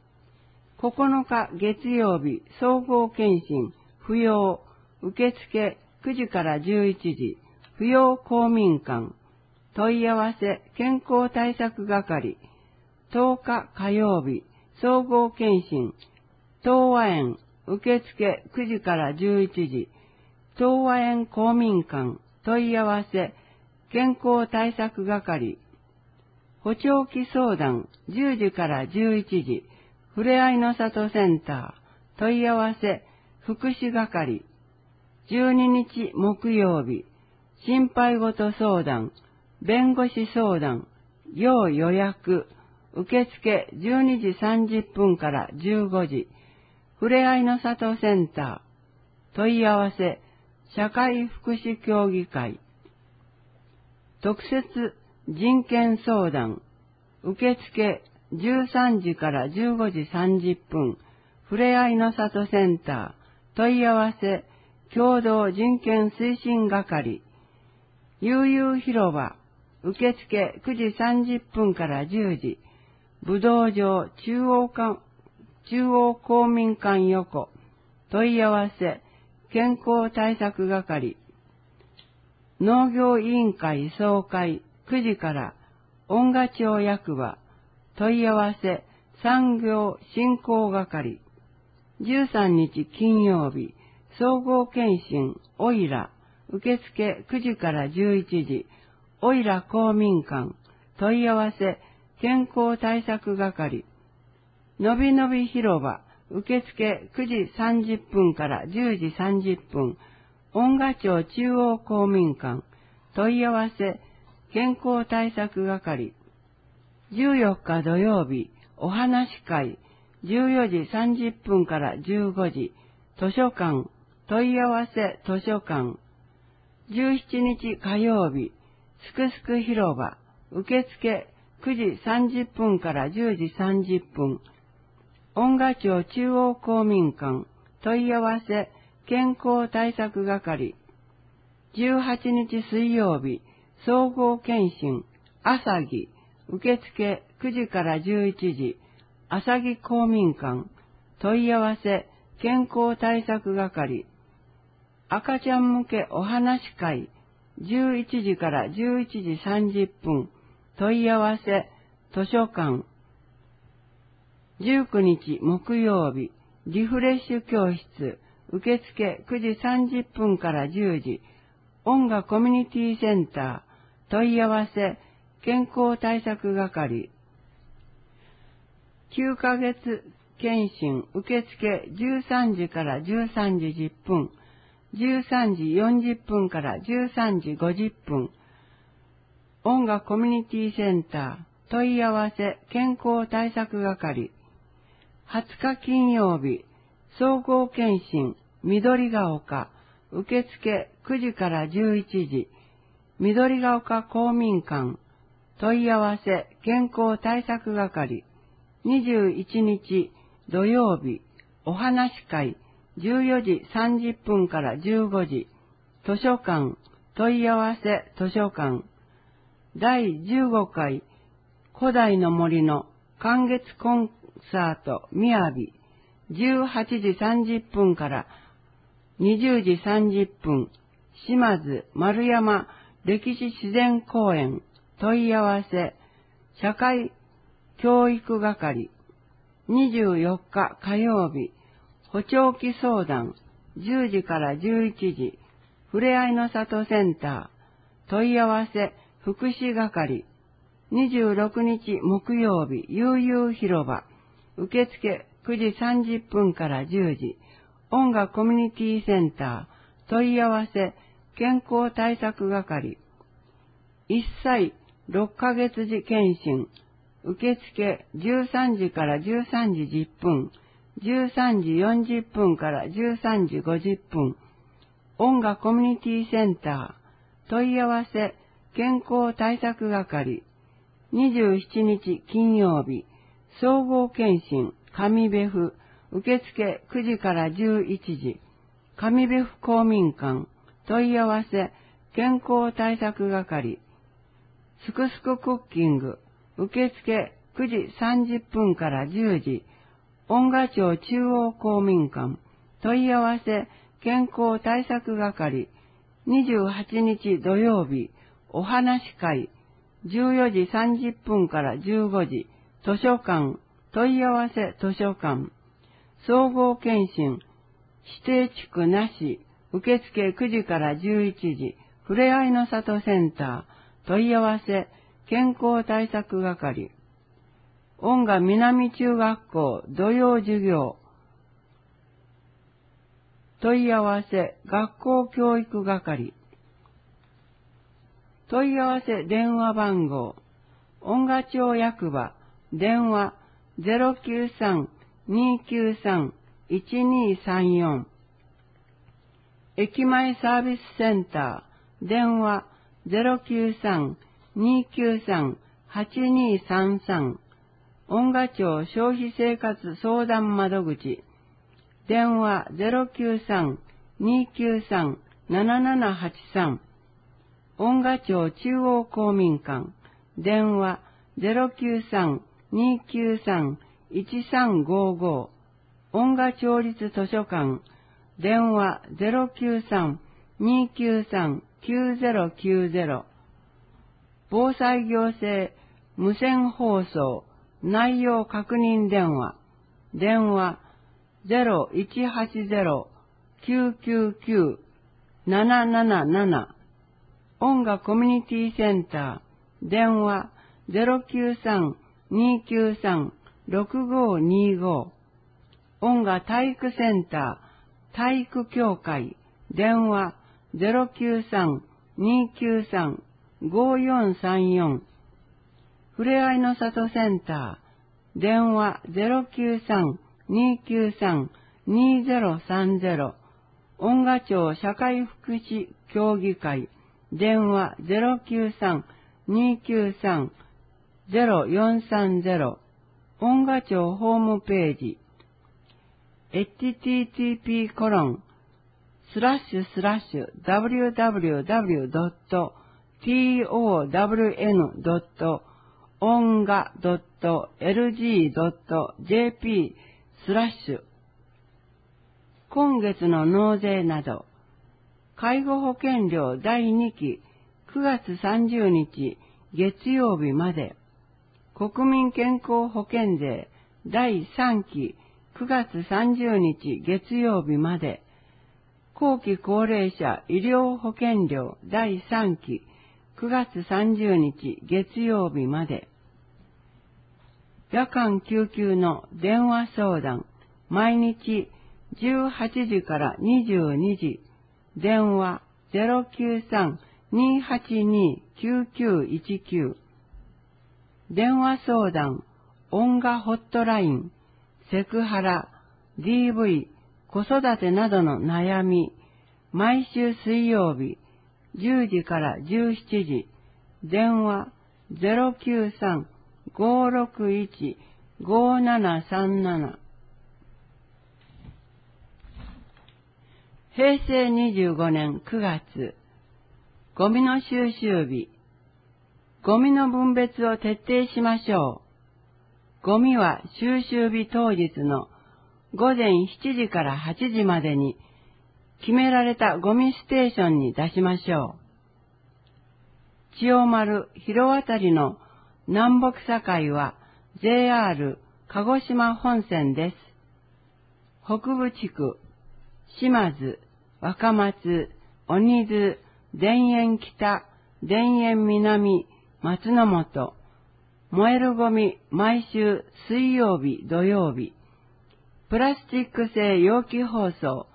Speaker 4: 9日月曜日総合検診不要受付9時から11時不要公民館問い合わせ健康対策係10日火曜日総合検診東和園受付9時から11時東和園公民館問い合わせ健康対策係補聴器相談10時から11時ふれあいの里センター問い合わせ福祉係12日木曜日心配事相談弁護士相談要予約受付12時30分から15時ふれあいの里センター問い合わせ社会福祉協議会特設人権相談受付13時から15時30分ふれあいの里センター問い合わせ共同人権推進係悠々広場受付9時30分から10時武道場中央公民館横問い合わせ健康対策係農業委員会総会9時から恩賀町役場問い合わせ産業振興係13日金曜日総合検診おいら受付9時から11時おいら公民館問い合わせ健康対策係のびのび広場受付9時30分から10時30分恩賀町中央公民館問い合わせ健康対策係14日土曜日お話会14時30分から15時図書館問い合わせ図書館17日火曜日すくすく広場受付9時30分から10時30分恩賀町中央公民館問い合わせ健康対策係 18日水曜日、総合検診、朝木、受付9時から11時、朝木公民館、問い合わせ、健康対策係、赤ちゃん向けお話会、11時から11時30分、問い合わせ、図書館、19日木曜日、リフレッシュ教室、受付9時30分から10時、音楽コミュニティセンター、問い合わせ、健康対策係、9ヶ月検診、受付13時から13時10分、13時40分から13時50分、音楽コミュニティセンター、問い合わせ、健康対策係、20日金曜日、総合検診、緑が丘、受付9時から11時、緑が丘公民館、問い合わせ、健康対策係、21日土曜日、お話会、14時30分から15時、図書館、問い合わせ図書館、第15回、古代の森の寒月コンサートみやび、18時30分から20時30分、島津丸山歴史自然公園、問い合わせ、社会教育係、24日火曜日、補聴器相談、10時から11時、ふれあいの里センター、問い合わせ、福祉係、26日木曜日、悠々広場、受付9時30分から10時、音楽コミュニティセンター、問い合わせ、健康対策係、1歳6ヶ月時検診、受付13時から13時10分、13時40分から13時50分、音楽コミュニティセンター、問い合わせ、健康対策係、27日金曜日、総合検診、上部府、受付9時から11時、上部府公民館、問い合わせ、健康対策係、すくすくクッキング、受付9時30分から10時、音賀町中央公民館、問い合わせ、健康対策係、28日土曜日、お話会、14時30分から15時、図書館、問い合わせ図書館、総合検診、指定地区なし、受付9時から11時、ふれあいの里センター、問い合わせ、健康対策係、音賀南中学校土曜授業、問い合わせ、学校教育係、問い合わせ電話番号、音賀町役場、電話093-293-1234、駅前サービスセンター、電話093-293-8233、音賀町消費生活相談窓口、電話093-293-7783、音賀町中央公民館、電話093-293-1355、音賀町立図書館、電話093-293-9090、防災行政無線放送内容確認電話、電話0180-999-777、音楽コミュニティセンター、電話093-293-6525、音楽体育センター、体育協会、電話093-293-5434、ふれあいの里センター、電話093-293-2030、音賀町社会福祉協議会、電話093-293-0430、音賀町ホームページ、http:// www.townga.lg.jp/今月の納税など、介護保険料第2期9月30日月曜日まで、国民健康保険税第3期9月30日月曜日まで、後期高齢者医療保険料第3期9月30日月曜日まで、夜間救急の電話相談、毎日18時から22時、電話 093-282-9919、電話相談、音楽ホットライン、セクハラ、DV、子育てなどの悩み、毎週水曜日、10時から17時、電話 093-561-5737。平成25年9月、ゴミの収集日。ゴミの分別を徹底しましょう。ゴミは収集日当日の午前7時から8時までに決められたゴミステーションに出しましょう。千代丸広渡りの南北境は JR 鹿児島本線です。北部地区、島津、若松、鬼津、田園北、田園南、松の本、燃えるゴミ毎週水曜日土曜日、プラスチック製容器包装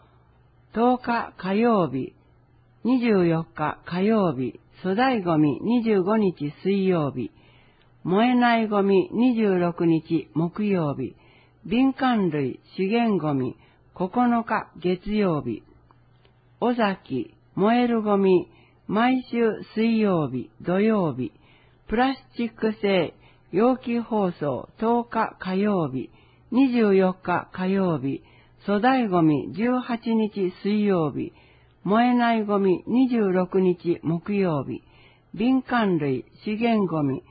Speaker 4: 10日火曜日、24日火曜日、粗大ゴミ25日水曜日、燃えないゴミ26日木曜日、敏感類資源ゴミ9日月曜日、尾崎燃えるゴミ毎週水曜日土曜日、プラスチック製容器包装10日火曜日、24日火曜日、粗大ゴミ18日水曜日、燃えないゴミ26日木曜日、敏感類資源ゴミ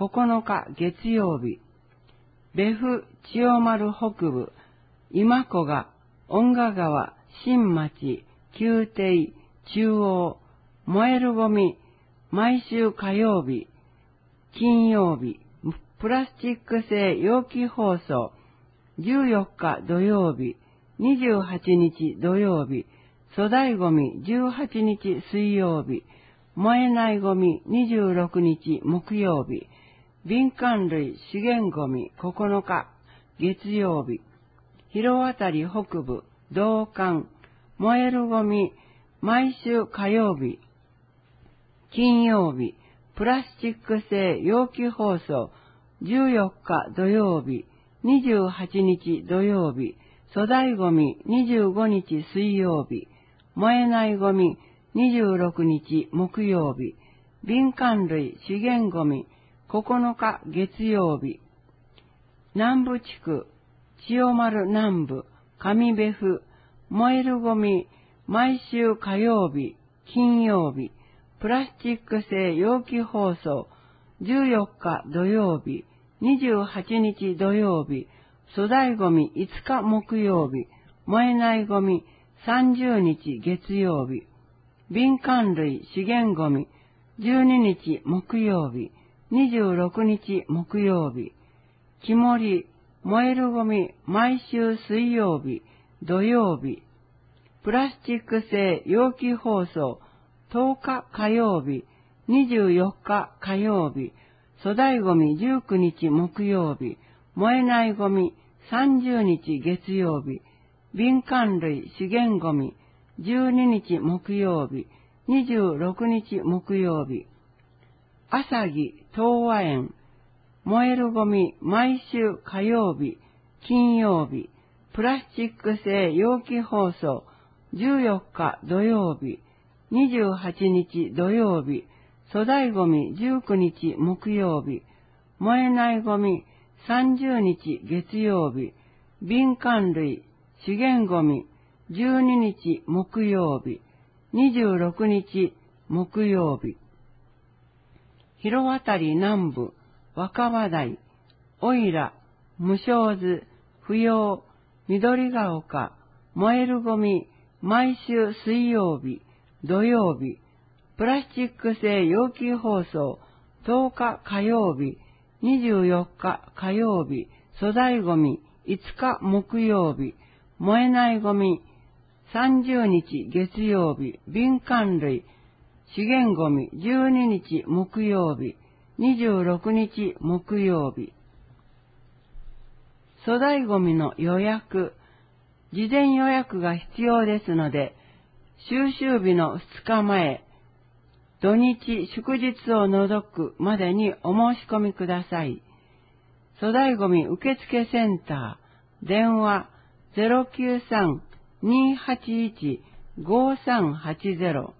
Speaker 4: 9日月曜日、別府千代丸北部、今古賀、恩賀川、新町、旧邸、中央、燃えるゴミ毎週火曜日、金曜日、プラスチック製容器包装14日土曜日、28日土曜日、粗大ゴミ18日水曜日、燃えないゴミ26日木曜日、敏感類資源ゴミ9日月曜日、広渡り北部、道館、燃えるゴミ毎週火曜日、金曜日、プラスチック製容器包装14日土曜日、28日土曜日、粗大ゴミ25日水曜日、燃えないゴミ26日木曜日、敏感類資源ゴミ9日月曜日、南部地区、千代丸南部、上別府、燃えるゴミ毎週火曜日、金曜日、プラスチック製容器包装14日土曜日、28日土曜日、粗大ゴミ5日木曜日、燃えないゴミ30日月曜日、敏感類資源ゴミ12日木曜日、26日木曜日、木盛り、燃えるゴミ毎週水曜日、土曜日、プラスチック製容器包装10日火曜日、24日火曜日、粗大ゴミ19日木曜日、燃えないゴミ30日月曜日、敏感類資源ゴミ12日木曜日、26日木曜日、朝木東和園、燃えるゴミ毎週火曜日、金曜日、プラスチック製容器包装14日土曜日、28日土曜日、粗大ゴミ19日木曜日、燃えないゴミ30日月曜日、敏感類資源ゴミ 12日木曜日、26日木曜日。広渡り南部、若葉台、おいら、無償図、不要、緑が丘、燃えるゴミ、毎週水曜日、土曜日、プラスチック製容器包装、10日火曜日、24日火曜日、粗大ゴミ、5日木曜日、燃えないゴミ、30日月曜日、敏感類、資源ゴミ、12日木曜日、26日木曜日。粗大ゴミの予約、事前予約が必要ですので、収集日の2日前、土日祝日を除くまでにお申し込みください。粗大ゴミ受付センター、電話 093-281-5380。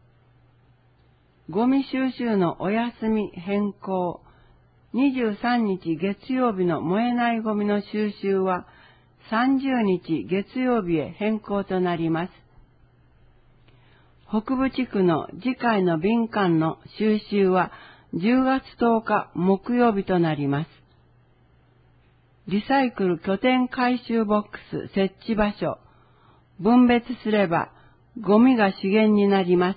Speaker 4: ゴミ収集のお休み変更。23日月曜日の燃えないゴミの収集は30日月曜日へ変更となります。北部地区の次回の敏感の収集は10月10日木曜日となります。リサイクル拠点回収ボックス設置場所。分別すればゴミが資源になります。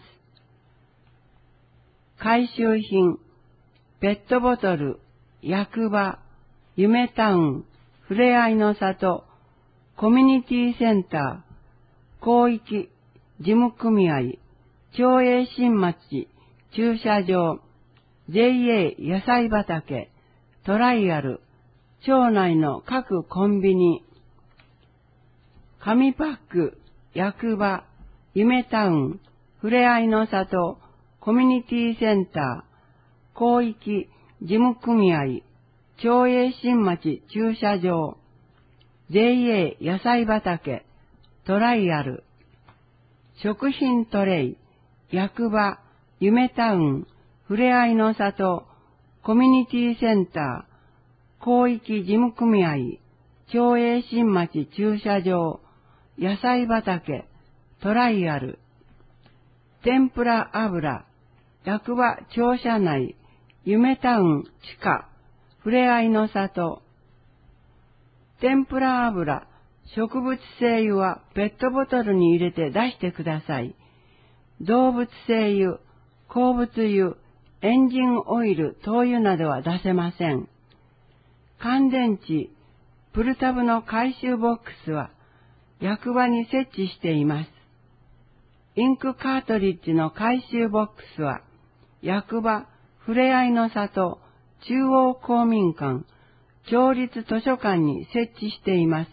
Speaker 4: 回収品、ペットボトル、役場、夢タウン、ふれあいの里、コミュニティセンター、広域、事務組合、町営新町、駐車場、JA 野菜畑、トライアル、町内の各コンビニ、紙パック、役場、夢タウン、ふれあいの里、コミュニティセンター、広域、事務組合、町営新町駐車場、JA 野菜畑、トライアル、食品トレイ、役場、夢タウン、ふれあいの里、コミュニティセンター、広域事務組合、町営新町駐車場、野菜畑、トライアル、天ぷら油、役場庁舎内、夢タウン地下、ふれあいの里。天ぷら油、植物性油はペットボトルに入れて出してください。動物性油、鉱物油、エンジンオイル、灯油などは出せません。乾電池、プルタブの回収ボックスは役場に設置しています。インクカートリッジの回収ボックスは役場、ふれあいの里、中央公民館、町立図書館に設置しています。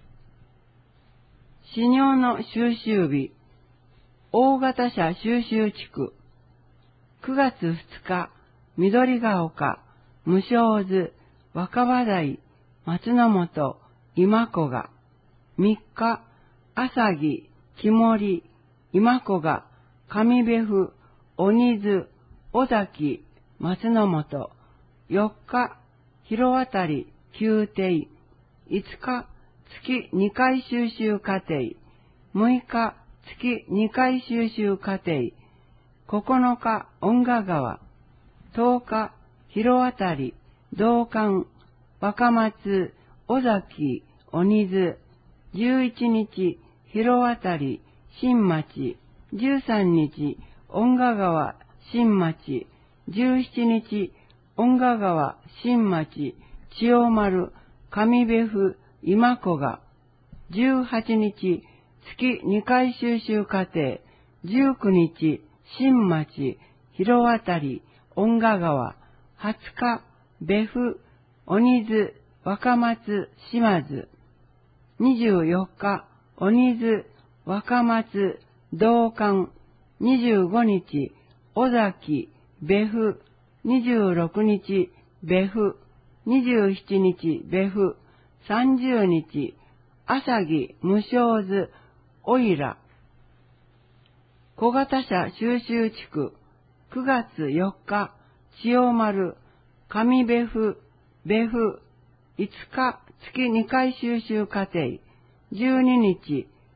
Speaker 4: 飼料の収集日、大型車収集地区、9月2日、緑が丘、無償図、若葉台、松の本、今古賀、3日、朝木、木森、今古賀、上部府、鬼津、尾崎、松の本、4日、広渡り、宮廷、5日、月2回収集過程、6日、月2回収集過程、9日、恩賀川、10日、広渡り、道館、若松、尾崎、鬼津、11日、広渡り、新町、13日、恩賀川、新町、17日、恩賀川、新町、千代丸、上部府、今古賀、18日、月2回収集過程、19日、新町、広渡り、恩賀川、20日、部府、鬼津、若松、島津、24日、鬼津、若松、道館、25日、尾崎、部府、26日、部府、27日、部府、30日、朝木、無償図、おいら。小型車収集地区、9月4日、千代丸、上部府、部府、5日、月2回収集過程、12日、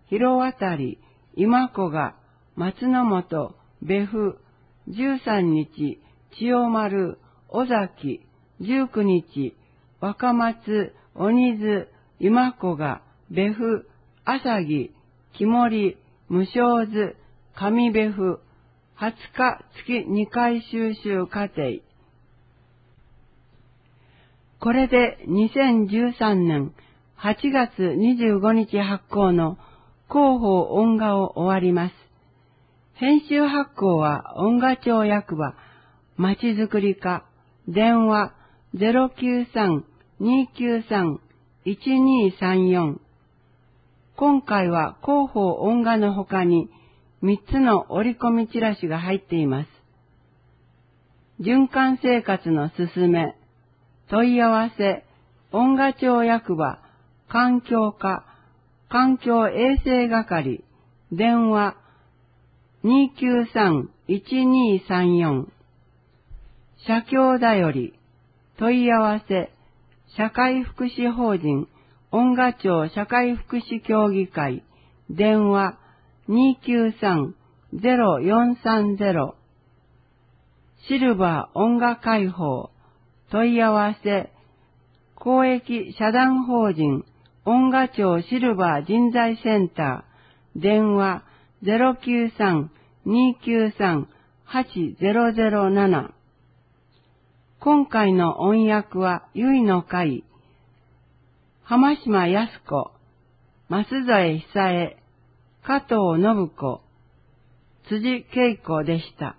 Speaker 4: 広渡り、今子が、松の本、別府、13日、千代丸、尾崎、19日、若松、鬼津、今子が、別府、朝木、木森、無償図、上別府、20日月2回収集課程。これで2013年8月25日発行の広報音画を終わります。編集発行は音画庁役場、まちづくり課、電話 093-293-1234。今回は広報音画の他に3つの折り込みチラシが入っています。循環生活のすすめ、問い合わせ、音画庁役場、環境課、環境衛生係、電話 293-1234。社協だより、問い合わせ、社会福祉法人、音画庁社会福祉協議会、電話 293-0430。シルバー音画開放、問い合わせ、公益社団法人、音画庁シルバー人材センター、電話 093-293-8007。今回の音訳は、ゆいの会、浜島康子、増添久江、加藤信子、辻恵子でした。